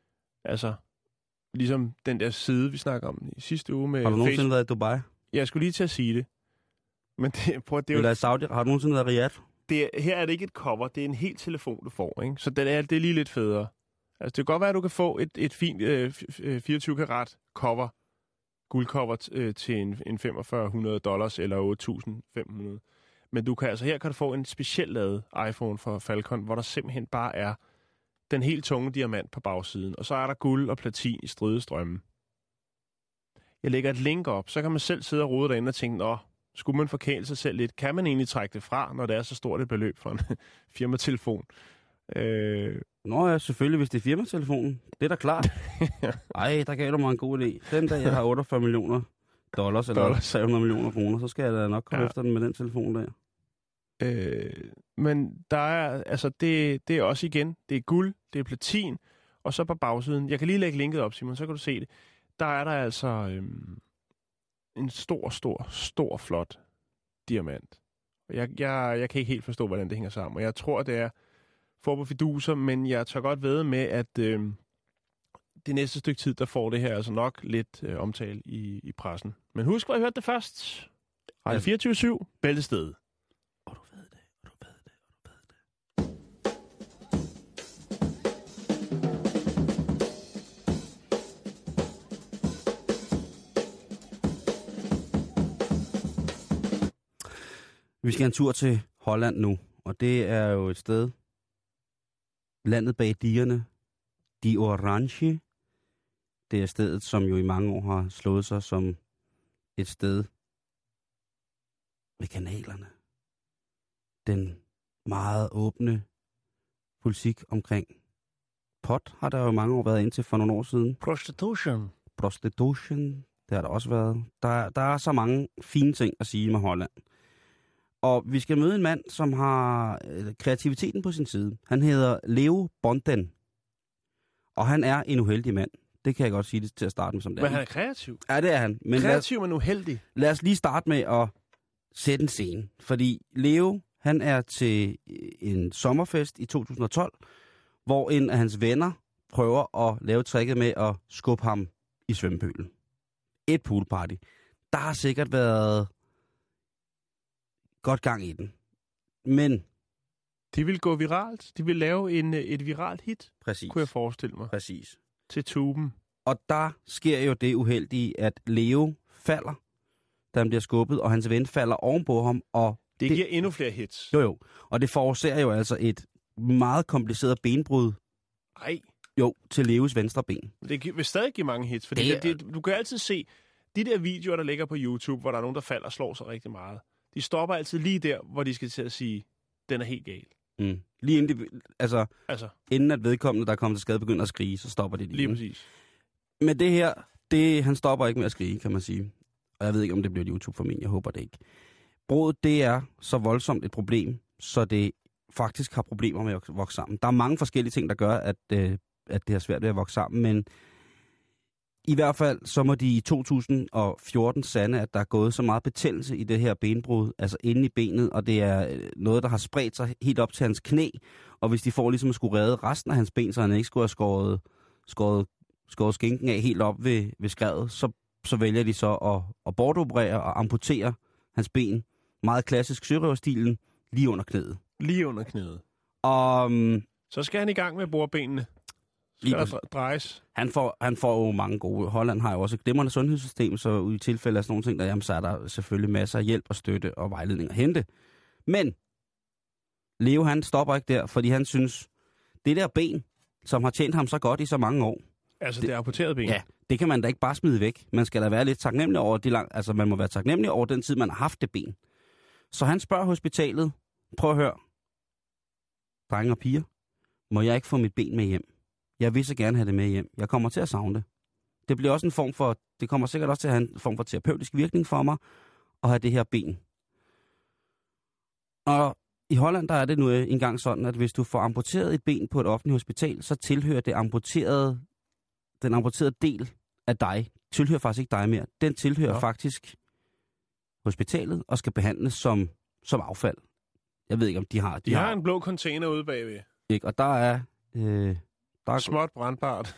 ligesom den der side, vi snakker om i sidste uge med... Har du nogensinde været i Dubai? Jeg skulle lige til at sige det. Men det er jo... Eller Saudi? Har du nogensinde været i Riyadh? Her er det ikke et cover, det er en helt telefon, du får, ikke? Så det er lige lidt federe. Altså, det kan godt være, at du kan få et fint 24-karat cover, guldcover til en $4.500 eller $8.500. Men her kan du få en specielt lavet iPhone fra Falcon, hvor der simpelthen bare er den helt tunge diamant på bagsiden, og så er der guld og platin i stridestrømme. Jeg lægger et link op, så kan man selv sidde og rode derinde og tænke, skulle man forkæle sig selv lidt? Kan man egentlig trække det fra, når det er så stort et beløb for en firmatelefon? Nå ja, selvfølgelig, hvis det er firmatelefonen. Det er da klart. Ej, der gav du mig en god idé. Den dag, jeg har $48 millioner eller 300 millioner kroner, så skal jeg da nok komme efter den med den telefon der. Men der er, altså det er også igen, det er guld, det er platin, og så på bagsiden, jeg kan lige lægge linket op, Simon, så kan du se det. Der er der altså en stor, flot diamant. Jeg kan ikke helt forstå, hvordan det hænger sammen, og jeg tror, det er for på fiduser, men jeg tør godt vædde med, at det næste stykke tid, der får det her altså nok lidt omtale i pressen. Men husk, hvor I hørte det først. Radio 24/7, Bæltestedet. Og du ved det. Vi skal en tur til Holland nu, og det er jo et sted, landet bag digerne, De Orange. Det er stedet, som jo i mange år har slået sig som et sted ved kanalerne. Den meget åbne politik omkring pot har der jo mange år været indtil for nogle år siden. Prostitution, det har der også været. Der er så mange fine ting at sige med Holland. Og vi skal møde en mand, som har kreativiteten på sin side. Han hedder Leo Bonden. Og han er en uheldig mand. Det kan jeg godt sige det til at starte med som det. Men han er kreativ? Ja, det er han. Men kreativ, men uheldig? Lad os lige starte med at sætte en scene. Fordi Leo, han er til en sommerfest i 2012, hvor en af hans venner prøver at lave tricket med at skubbe ham i svømmepølen. Et poolparty. Der har sikkert været godt gang i den. Men de vil gå viralt. De vil lave et viralt hit. Præcis. Kunne jeg forestille mig. Præcis. Til tuben. Og der sker jo det uheldige, at Leo falder, da han bliver skubbet, og hans ven falder ovenpå ham. Og det giver endnu flere hits. Jo. Og det forårsager jo altså et meget kompliceret benbrud. Ej. Jo, til Leos venstre ben. Det vil stadig give mange hits, for du kan altid se de der videoer, der ligger på YouTube, hvor der er nogen, der falder og slår sig rigtig meget. De stopper altid lige der, hvor de skal til at sige, den er helt gal. Mm. Lige inden, inden at vedkommende, der er kommet til skade, begynder at skrige, så stopper de lige præcis. Men det her, han stopper ikke med at skrige, kan man sige. Og jeg ved ikke, om det bliver et YouTube-formen, jeg håber det ikke. Bruddet, det er så voldsomt et problem, så det faktisk har problemer med at vokse sammen. Der er mange forskellige ting, der gør, at det har svært ved at vokse sammen, men i hvert fald så må de i 2014 sande, at der er gået så meget betændelse i det her benbrud, altså inde i benet, og det er noget, der har spredt sig helt op til hans knæ, og hvis de får ligesom at skulle redde resten af hans ben, så han ikke skulle have skåret skinken af helt op ved skredet, så vælger de så at bortoperere og amputere hans ben, meget klassisk sørøverstilen, lige under knæet. Lige under knæet. Og så skal han i gang med bordbenene. drejes. Han får jo mange gode. Holland har jo også et glimrende sundhedssystem, så i tilfælde af sådan nogle ting, der, jamen, så er der selvfølgelig masser af hjælp og støtte og vejledning at hente. Men Leo, han stopper ikke der, fordi han synes, det der ben, som har tjent ham så godt i så mange år. Altså det amputerede ben? Ja, det kan man da ikke bare smide væk. Man skal da være lidt taknemmelig over altså man må være taknemmelig over den tid, man har haft det ben. Så han spørger hospitalet, prøv at høre, drenge og piger, må jeg ikke få mit ben med hjem? Jeg vil så gerne have det med hjem. Jeg kommer til at savne det. Det bliver også en form for, det kommer sikkert også til at have en form for terapeutisk virkning for mig, at have det her ben. Og i Holland, der er det nu engang sådan, at hvis du får amputeret et ben på et offentligt hospital, så tilhører den amputerede del af dig, tilhører faktisk ikke dig mere. Den tilhører faktisk hospitalet og skal behandles som affald. Jeg ved ikke, om de har... De har en blå container ude bagved. Ikke, og der er småt brandbart.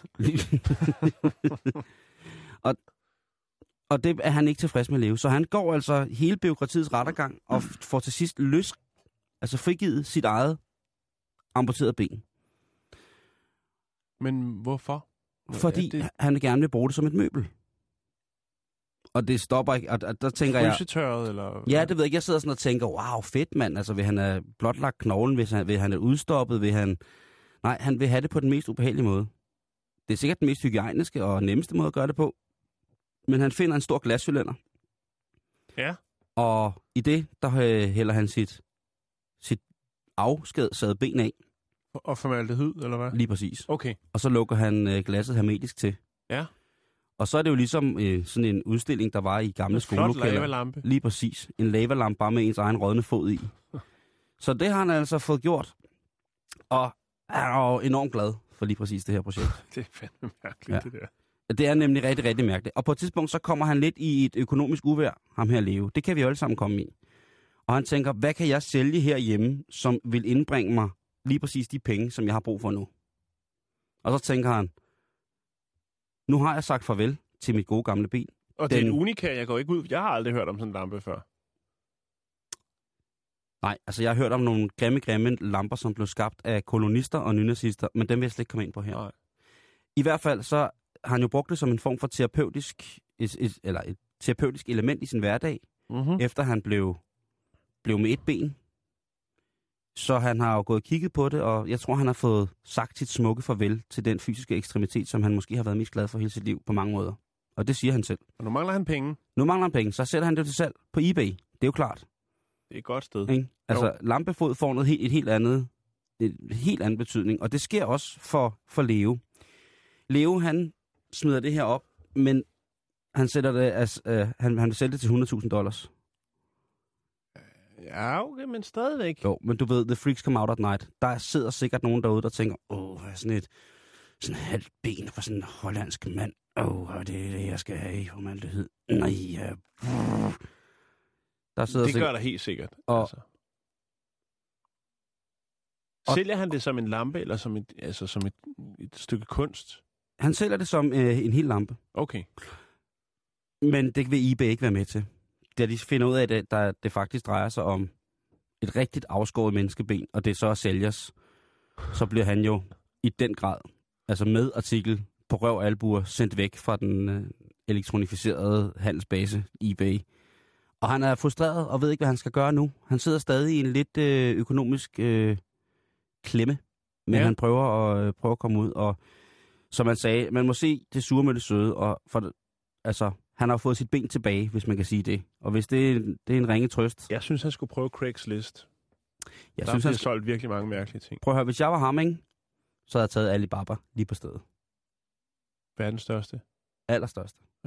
og det er han ikke tilfreds med at leve. Så han går altså hele bureaukratiets rettergang og får til sidst frigivet sit eget amputerede ben. Men hvorfor? Fordi han gerne vil bruge det som et møbel. Og det stopper ikke, og der tænker jeg... Frysetørret, eller... Ja, det ved jeg ikke. Jeg sidder sådan og tænker, wow, fedt mand. Altså, vil han have blotlagt knoglen? Vil han have udstoppet? Nej, han vil have det på den mest ubehagelige måde. Det er sikkert den mest hygiejniske og nemmeste måde at gøre det på. Men han finder en stor glascylinder. Ja. Og i det, der hælder han sit afskedsede ben af. Og formaldehyd, eller hvad? Lige præcis. Okay. Og så lukker han glasset hermetisk til. Ja. Og så er det jo ligesom sådan en udstilling, der var i gamle skolelokaler. Flot lavalampe. Lige præcis. En lavalampe bare med ens egen rådne fod i. Så det har han altså fået gjort. Og er jo enormt glad for lige præcis det her projekt. Det er fandme mærkeligt, det der. Det er nemlig rigtig, rigtig mærkeligt. Og på et tidspunkt, så kommer han lidt i et økonomisk uvejr, ham her Leo. Det kan vi jo alle sammen komme i. Og han tænker, hvad kan jeg sælge herhjemme, som vil indbringe mig lige præcis de penge, som jeg har brug for nu? Og så tænker han, nu har jeg sagt farvel til mit gode gamle ben. Og det er en unika, jeg går ikke ud. Jeg har aldrig hørt om sådan en lampe før. Nej, altså jeg har hørt om nogle grimme lamper, som blev skabt af kolonister og nynazister, men dem vil jeg slet ikke komme ind på her. Nej. I hvert fald så har han jo brugt det som en form for terapeutisk, et terapeutisk element i sin hverdag, efter han blev med et ben. Så han har jo gået og kigget på det, og jeg tror, han har fået sagt sit smukke farvel til den fysiske ekstremitet, som han måske har været mest glad for hele sit liv på mange måder. Og det siger han selv. Og nu mangler han penge. Så sætter han det til salg på eBay. Det er jo klart. Det er et godt sted. Ikke? Altså, lampefod får noget et helt andet betydning, og det sker også for Leo. Leo, han smider det her op, men han sætter det, han vil sælge det til $100,000. Ja, okay, men stadigvæk. Jo, men du ved, the freaks come out at night. Der sidder sikkert nogen derude, der tænker, sådan et halvt ben for sådan en hollandsk mand. Det er det, jeg skal have i formaldehyd. Nej, ja. Der sidder det gør der helt sikkert. Altså. Sælger han det som en lampe, eller som et stykke kunst? Han sælger det som en hel lampe. Okay. Men det vil eBay ikke være med til. Da de finder ud af, at det faktisk drejer sig om et rigtigt afskåret menneskeben, og det så er sælgers, så bliver han jo i den grad, altså med artikel på røv og albuer, sendt væk fra den elektronificerede handelsbase eBay. Og han er frustreret og ved ikke, hvad han skal gøre nu. Han sidder stadig i en lidt økonomisk klemme, men han prøver at komme ud. Og som man sagde, man må se det sure med det søde, og han har fået sit ben tilbage, hvis man kan sige det. Og hvis det er en ringe trøst. Jeg synes, han skulle prøve Craigslist. Jeg synes, han har solgt virkelig mange mærkelige ting. Prøv at høre, hvis jeg var ham, ikke? Så havde jeg taget Alibaba lige på stedet. Verdens største? Allerstørste. Ja.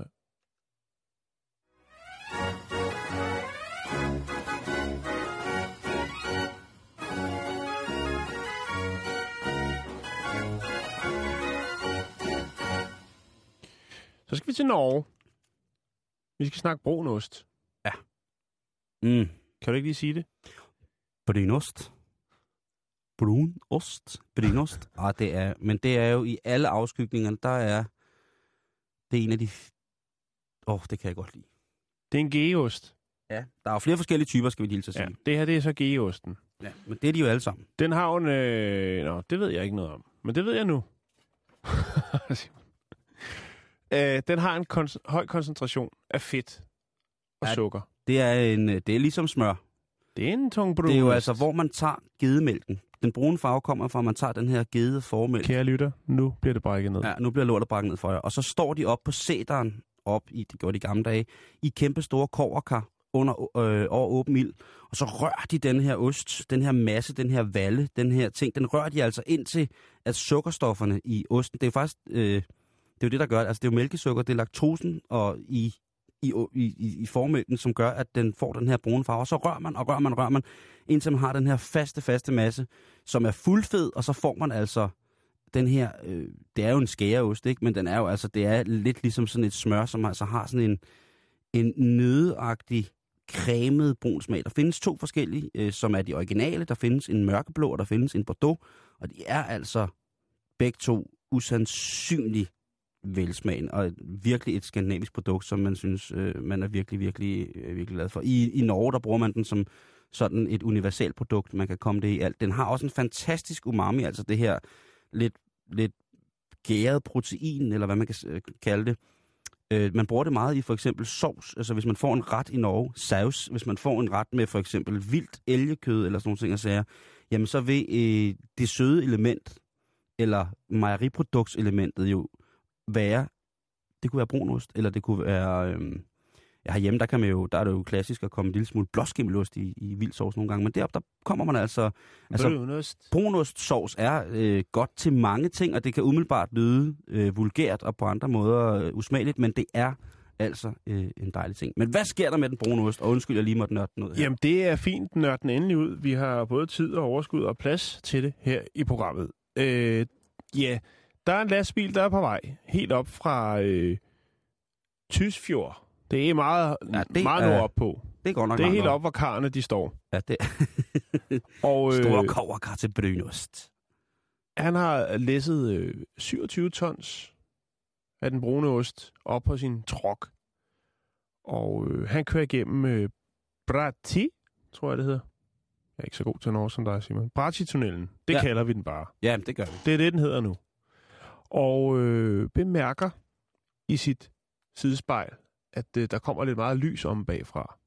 Så skal vi til Norge. Vi skal snakke brunost. Ja. Kan du ikke lige sige det? Brunost. Brunost. Det er, men det er jo i alle afskygningerne, det er en af de... det kan jeg godt lide. Det er en geost. Ja, der er jo flere forskellige typer, skal vi lige så sige. Ja, det her, det er så geosten. Ja, men det er de jo alle sammen. Den har jo det ved jeg ikke noget om. Men det ved jeg nu. Den har en høj koncentration af fedt og sukker. Det er ligesom smør. Det er en tung brunost. Det er jo altså, hvor man tager gedemælken. Den brune farve kommer fra, at man tager den her gedeformælk. Kære lytter, nu bliver det brækket ned. Ja, nu bliver lortet brækket ned for jer. Og så står de op på sæderen, det gjorde de gamle dage, i kæmpe store kobberkar over åben ild. Og så rører de den her ost, den her masse, den her valle, den her ting. Den rører de altså ind til, at sukkerstofferne i osten, det er jo faktisk, det er jo det, der gør det. Altså det er jo mælkesukker, det er laktosen og i formælken, som gør, at den får den her brune farve. Og så rører man, indtil man har den her faste masse, som er fuldfed, og så får man altså den her, det er jo en skæreost, ikke? Men den er jo altså, det er lidt ligesom sådan et smør, som altså har sådan en nøddeagtig, cremet brun smag. Der findes 2 forskellige, som er de originale. Der findes en mørkeblå, og der findes en bordeaux, og de er altså begge 2 usandsynligt velsmagen, og virkelig et skandinavisk produkt, som man synes, man er virkelig glad for. I Norge, der bruger man den som sådan et universelt produkt, man kan komme det i alt. Den har også en fantastisk umami, altså det her lidt gæret protein, eller hvad man kan kalde det. Man bruger det meget i for eksempel sovs, altså hvis man får en ret i Norge, saus, hvis man får en ret med for eksempel vildt elgekød, eller sådan nogle ting at sige, jamen så vil det søde element, eller mejeriproduktselementet jo være, det kunne være brunost, eller det kunne være, herhjemme, der er det jo klassisk at komme en lille smule blåskimmelost i vild sovs nogle gange, men deroppe, der kommer man altså brunostsovs er godt til mange ting, og det kan umiddelbart lyde vulgært og på andre måder usmageligt, men det er altså en dejlig ting. Men hvad sker der med den brunost? Og undskyld, jeg lige måtte nørde den ud her. Jamen, det er fint, nørde den endelig ud. Vi har både tid og overskud og plads til det her i programmet. Der er en lastbil, der er på vej helt op fra Tysfjord. Det er meget nord op på. Det går nok. Det er helt op, hvor karrene de står. Ja, det og store kobberkar til brunost. Han har læsset 27 tons af den brune ost op på sin trok. Og han kører igennem Brati, tror jeg det hedder. Jeg er ikke så god til norsk som dig, Simon. Brati-tunnelen, det kalder vi den bare. Ja, det gør vi. Det er det, den hedder nu. Og bemærker i sit sidespejl, at der kommer lidt meget lys om bagfra.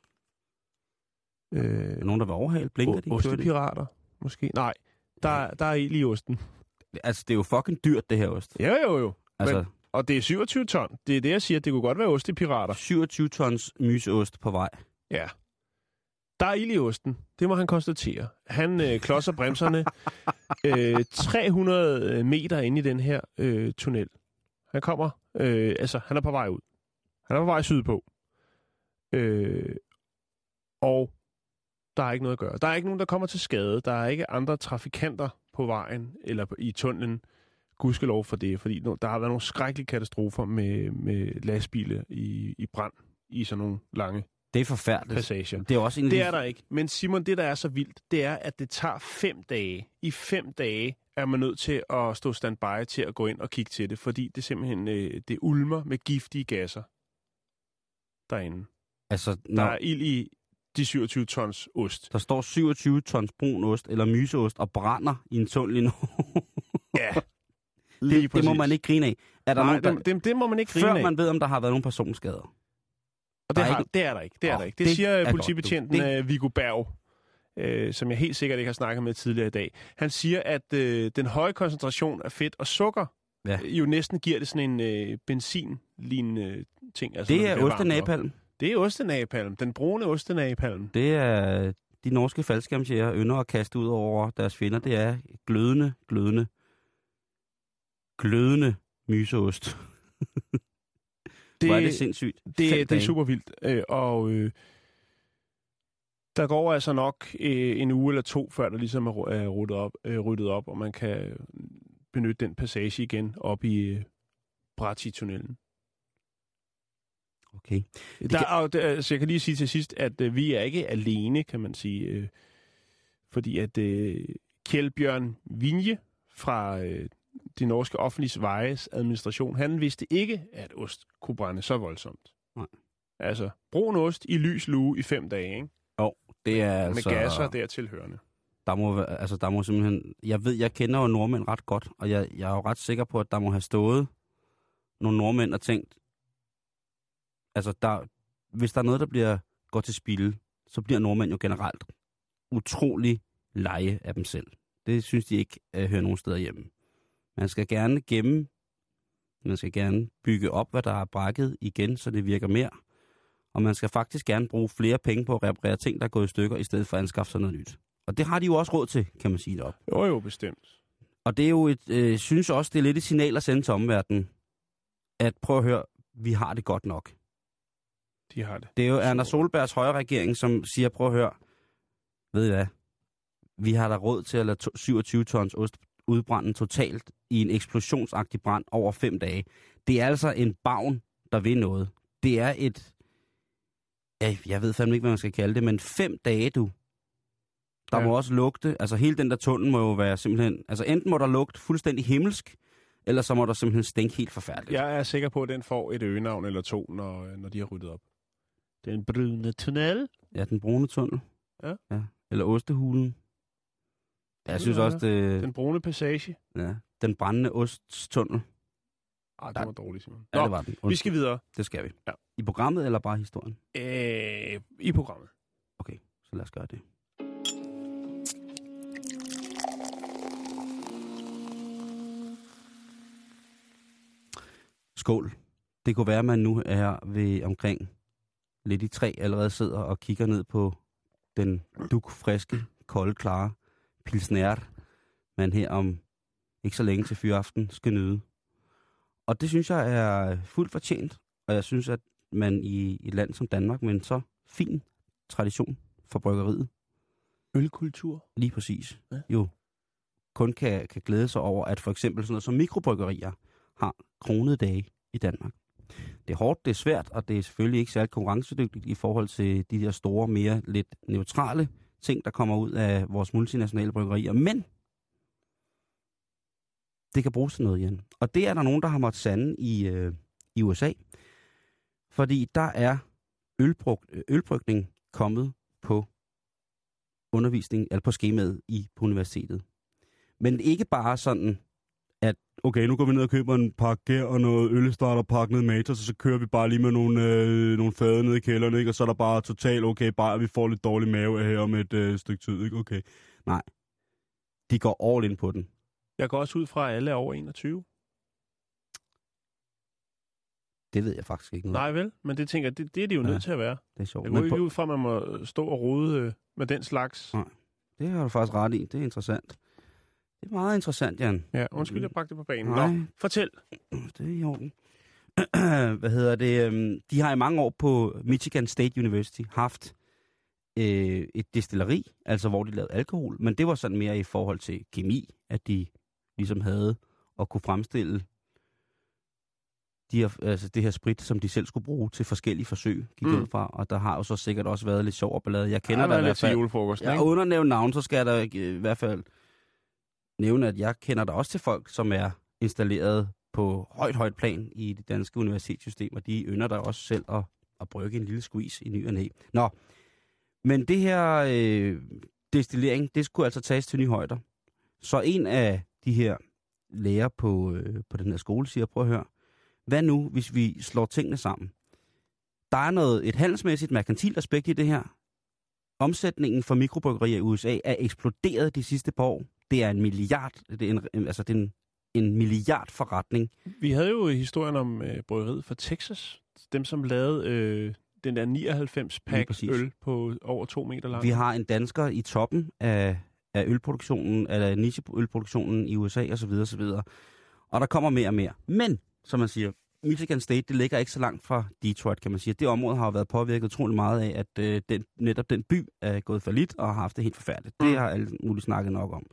Nogen, der vil overhale, blinker de? Ostepirater, måske? Nej, der er ild i osten. Altså, det er jo fucking dyrt, det her ost. Jo. Altså, men, og det er 27 ton. Det er det, jeg siger. Det kunne godt være ostepirater. 27 tons myseost på vej. Ja. Der er ild i osten. Det må han konstatere. Han klodser bremserne 300 meter ind i den her tunnel. Han kommer, han er på vej ud. Han er på vej sydpå. Og der er ikke noget at gøre. Der er ikke nogen, der kommer til skade. Der er ikke andre trafikanter på vejen eller i tunnelen. Gudskelov for det, fordi der har været nogle skrækkelige katastrofer med lastbiler i brand i sådan nogle lange det er forfærdeligt. Passager. Det er også det er der ikke. Men Simon, det der er så vildt, det er, at det tager 5 dage. I 5 dage er man nødt til at stå standby til at gå ind og kigge til det, fordi det simpelthen det ulmer med giftige gasser derinde. Altså, der er ild i de 27 tons ost. Der står 27 tons brun ost eller myseost og brænder i en tunnel i Norge. Ja. Det må man ikke grine af. Er der nogen, det må man ikke grine af. Før man ved, om der har været nogle personskader. Og det er der ikke. Det siger politibetjenten Viggo Berg, som jeg helt sikkert ikke har snakket med tidligere i dag. Han siger, at den høje koncentration af fedt og sukker jo næsten giver det sådan en benzinlignende ting. Altså, det er ostenapalm. Det er ostenapalm. Den brune ostenapalm. Det er de norske faldskærmsjæger ynder at kaste ud over deres fjender. Det er glødende myseost. Hvor er det sindssygt. Det er super vildt. Der går altså nok en uge eller 2, før der ligesom er ryddet op, og man kan benytte den passage igen op i Brati-tunnelen. Okay. Så jeg kan lige sige til sidst, at vi er ikke alene, kan man sige. Fordi at Kjeldbjørn Vinje fra de norske offentlige vejes administration, han vidste ikke, at ost kunne brænde så voldsomt. Nej. Altså, brun ost i lys lue i 5 dage, ikke? Jo, det er med gasser dertilhørende. der må simpelthen... Jeg kender jo nordmænd ret godt, og jeg er jo ret sikker på, at der må have stået nogle nordmænd og tænkt, altså hvis der er noget, der går til spilde, så bliver nordmænd jo generelt utrolig leje af dem selv. Det synes de ikke hører nogen steder hjemme. Man skal gerne bygge op, hvad der er brækket igen, så det virker mere. Og man skal faktisk gerne bruge flere penge på at reparere ting, der er gået i stykker, i stedet for at anskaffe sig noget nyt. Og det har de jo også råd til, kan man sige det op. Jo, bestemt. Og det er jo synes også, det er lidt et signal at sende til omverdenen, at prøv at høre, vi har det godt nok. De har det. Det er jo Erna Solbergs højre regering, som siger, prøv at høre, ved I hvad, vi har da råd til at lade 27 tons ost udbrænde totalt i en eksplosionsagtig brand over 5 dage. Det er altså en bavn, der vil noget. Det er jeg ved fandme ikke, hvad man skal kalde det, men 5 dage, du. Der må også lugte, altså hele den der tunnel må jo være simpelthen, altså enten må der lugte fuldstændig himmelsk, eller så må der simpelthen stænke helt forfærdeligt. Jeg er sikker på, at den får et øgenavn eller 2, når de har ryddet op. Den brune tunnel. Ja, den brune tunnel. Ja. Eller ostehulen. Ja, jeg synes også, det... Den brune passage. Ja, den brændende osttunnel. Det var dårligt, Simon. Ja, det var den. Vi skal videre. Det skal vi. Ja. I programmet eller bare historien? I programmet. Okay, så lad os gøre det. Skål. Det kunne være, at man nu er ved omkring lidt i 3 allerede sidder og kigger ned på den dugfriske, kolde, klare pilsner, man her om ikke så længe til fyraften skal nyde. Og det synes jeg er fuldt fortjent, og jeg synes, at man i et land som Danmark med en så fin tradition for bryggeriet. Ølkultur. Lige præcis. Ja. Jo kun kan glæde sig over, at for eksempel sådan noget som mikrobryggerier har kronede dage i Danmark. Det er hårdt, det er svært, og det er selvfølgelig ikke særlig konkurrencedygtigt i forhold til de der store, mere lidt neutrale ting, der kommer ud af vores multinationale bryggerier. Men det kan bruges til noget, Jan. Og det er der nogen, der har måttet sande i USA. Fordi der er ølbrygning kommet på undervisning, eller på skemaet på universitetet. Men ikke bare sådan, at okay, nu går vi ned og køber en pakke gær og noget ølstarterpakke ned med, så kører vi bare lige med nogle fade ned i kælderen, ikke? Og så er der bare totalt okay, bare vi får lidt dårlig mave her om et stykke tid, ikke? Okay. Nej. De går all in på den. Jeg går også ud fra, at alle er over 21. Det ved jeg faktisk ikke noget. Nej vel, men det tænker jeg, det er de jo nødt til at være. Det er sjovt. Jeg går ikke ud fra, at man må stå og rode med den slags. Nej, det har du faktisk ret i. Det er interessant. Det er meget interessant, Jan. Ja, undskyld, jeg bragte det på banen. Nej. Nå, fortæl. Det er i orden. Hvad hedder det? De har i mange år på Michigan State University haft et destilleri, altså hvor de lavede alkohol, men det var sådan mere i forhold til kemi, at de ligesom havde at kunne fremstille det her sprit, som de selv skulle bruge til forskellige forsøg, gik ud fra, og der har jo så sikkert også været lidt sjov og ballade. Jeg kender der i hvert fald. Ja, uden at nævne navn, så skal jeg da i hvert fald nævne, at jeg kender der også til folk, som er installeret på højt plan i det danske universitetssystem, og de ynder der også selv at brygge en lille squeeze i ny og næ. Nå, men det her destillering, det skulle altså tages til nye højder. Så en af de her lærer på den her skole siger, prøv at høre, hvad nu, hvis vi slår tingene sammen? Der er et handelsmæssigt, merkantilt aspekt i det her. Omsætningen for mikrobryggerier i USA er eksploderet de sidste par år. Det er en milliard, en milliard forretning. Vi havde jo historien om bryggeriet fra Texas. Dem, som lavede den der 99-pack øl på over 2 meter lang. Vi har en dansker i toppen af ølproduktionen, af niche-ølproduktionen i USA osv. osv. Og der kommer mere og mere. Men, som man siger, Michigan State, det ligger ikke så langt fra Detroit, kan man sige. Det område har jo været påvirket utrolig meget af, at netop den by er gået fallit og har haft det helt forfærdeligt. Det har alle muligt snakket nok om.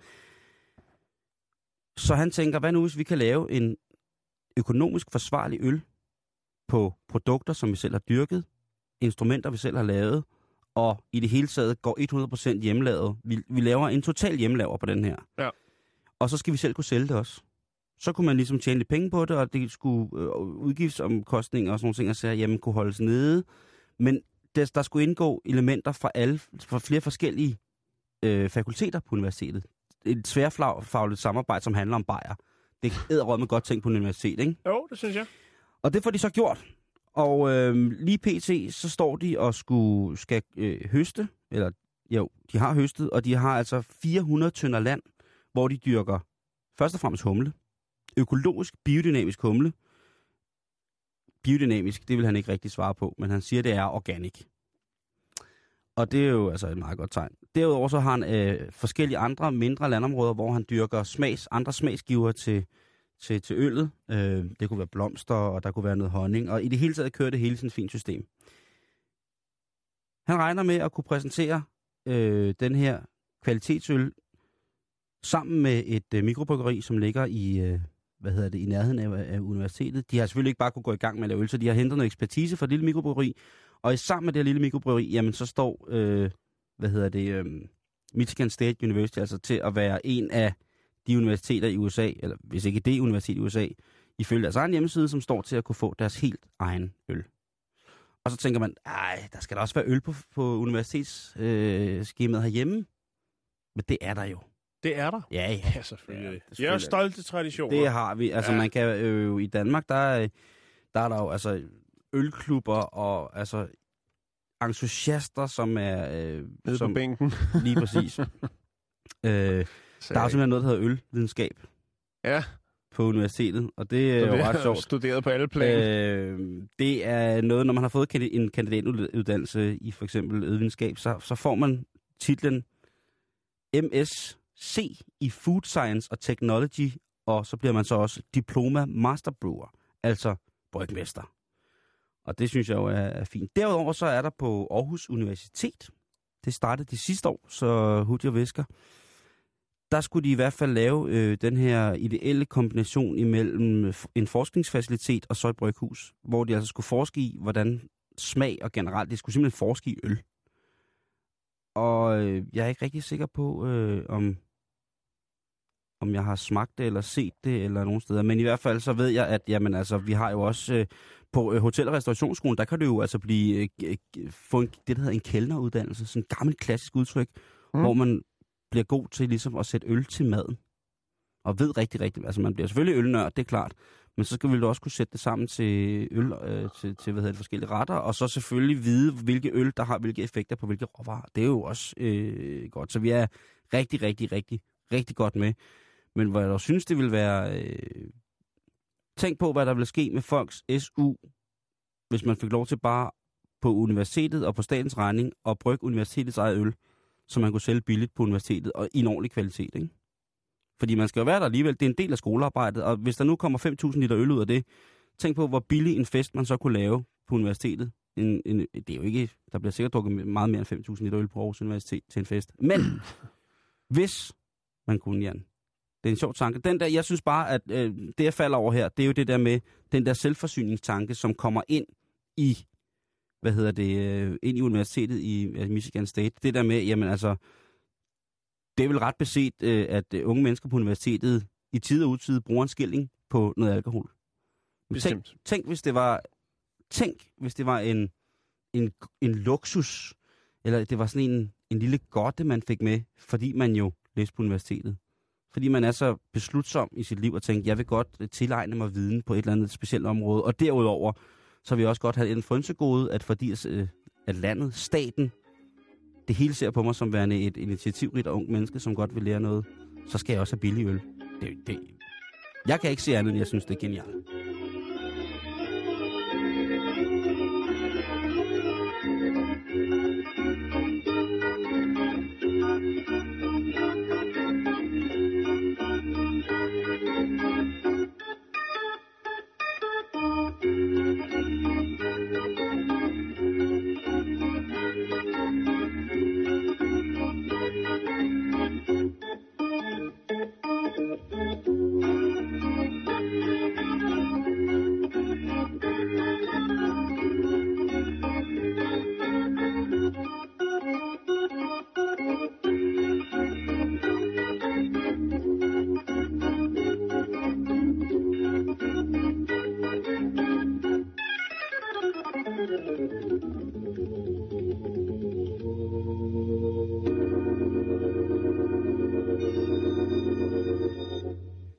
Så han tænker, hvad nu hvis vi kan lave en økonomisk forsvarlig øl på produkter, som vi selv har dyrket, instrumenter, vi selv har lavet, og i det hele taget går 100% hjemmelavet. Vi laver en total hjemmelaver på den her. Ja. Og så skal vi selv kunne sælge det også. Så kunne man ligesom tjene lidt penge på det, og det skulle udgiftsomkostninger og sådan nogle ting, og så jamen, kunne holdes nede. Men der skulle indgå elementer fra flere forskellige fakulteter på universitetet. Et tværfagligt samarbejde, som handler om bajer. Det er edderrødme godt ting på universitet, ikke? Jo, det synes jeg. Og det får de så gjort. Og lige pt. så står de og skal høste, eller jo, de har høstet, og de har altså 400 tønder land, hvor de dyrker først og fremmest humle. Økologisk, biodynamisk humle. Biodynamisk, det vil han ikke rigtig svare på, men han siger, det er organic. Og det er jo altså et meget godt tegn. Derudover så har han forskellige andre mindre landområder, hvor han dyrker andre smagsgiver til øllet. Det kunne være blomster, og der kunne være noget honning. Og i det hele taget kører det hele sådan et fint system. Han regner med at kunne præsentere den her kvalitetsøl sammen med et mikrobryggeri, som ligger i, i nærheden af universitetet. De har selvfølgelig ikke bare kunne gå i gang med at lave øl, så de har hentet noget ekspertise fra et lille mikrobryggeri. Og sammen med det her lille mikrobryggeri, jamen så står, Michigan State University altså til at være en af de universiteter i USA, eller hvis ikke det universitet i USA, ifølge deres egen hjemmeside, som står til at kunne få deres helt egen øl. Og så tænker man, der skal da også være øl på universitetsskemaet herhjemme. Men det er der jo. Det er der? Ja, selvfølgelig. Vi er stolte traditioner. Det har vi. Altså man kan jo i Danmark, der er der jo altså ølklubber og altså entusiaster, som er... på bænken. Lige præcis. Der er jo simpelthen noget, der hedder ølvidenskab. Ja. På universitetet, og det er jo ret sjovt. Studeret på alle planer. Det er noget, når man har fået en kandidatuddannelse i for eksempel ølvidenskab, så får man titlen MSc i Food Science og Technology, og så bliver man så også Diploma Master Brewer, altså brygmester. Og det synes jeg jo er fint. Derudover så er der på Aarhus Universitet, det startede de sidste år, så hurtigt og væsker, der skulle de i hvert fald lave den her ideelle kombination imellem en forskningsfacilitet og så et bryghus, hvor de altså skulle forske i, hvordan smag og generelt, de skulle simpelthen forske i øl. Og jeg er ikke rigtig sikker på, om jeg har smagt det eller set det eller nogen steder. Men i hvert fald så ved jeg, at jamen, altså, vi har jo også på Hotel- og Restaurationsskolen, der kan det jo altså få det, der hedder en kælneruddannelse. Sådan en gammel klassisk udtryk, hvor man bliver god til ligesom at sætte øl til maden. Og ved rigtig, altså man bliver selvfølgelig ølnørd, det er klart. Men så skal vi også kunne sætte det sammen til øl, til forskellige retter. Og så selvfølgelig vide, hvilke øl, der har hvilke effekter på hvilke råvarer. Det er jo også godt. Så vi er rigtig godt med. Men hvor jeg dog synes, det vil være... tænk på, hvad der ville ske med folks SU, hvis man fik lov til bare på universitetet og på statens regning at brygge universitetets eget øl, så man kunne sælge billigt på universitetet og i en ordentlig kvalitet, ikke? Fordi man skal jo være der alligevel. Det er en del af skolearbejdet, og hvis der nu kommer 5.000 liter øl ud af det, tænk på, hvor billig en fest man så kunne lave på universitetet. Det er jo ikke... Der bliver sikkert drukket meget mere end 5.000 liter øl på Aarhus Universitet til en fest. Men hvis man kunne, Jan. Det er en sjov tanke. Den der, jeg synes bare, at det jeg falder over her, det er jo det der med den der selvforsyningstanke, som kommer ind i, ind i universitetet i Michigan State. Det der med, jamen altså, det er vel ret beset, at unge mennesker på universitetet i tid og utid bruger en skilling på noget alkohol. Tænk, hvis det var en luksus, eller det var sådan en lille godte, man fik med, fordi man jo læste på universitetet. Fordi man er så beslutsom i sit liv og tænker, jeg vil godt tilegne mig viden på et eller andet specielt område. Og derudover, så vil jeg også godt have en frynsegode, at fordi at landet, staten, det hele ser på mig som værende et initiativrigt og ung menneske, som godt vil lære noget, så skal jeg også have billig øl. Jeg kan ikke se andet, end jeg synes, det er genialt.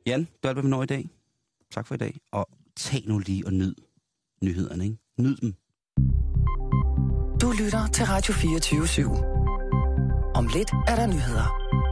Jan, det er alt, hvad vi når i dag. Tak for i dag. Og tag nu lige og nyd nyhederne, ikke? Nyd dem. Du lytter til Radio 24/7. Om lidt er der nyheder.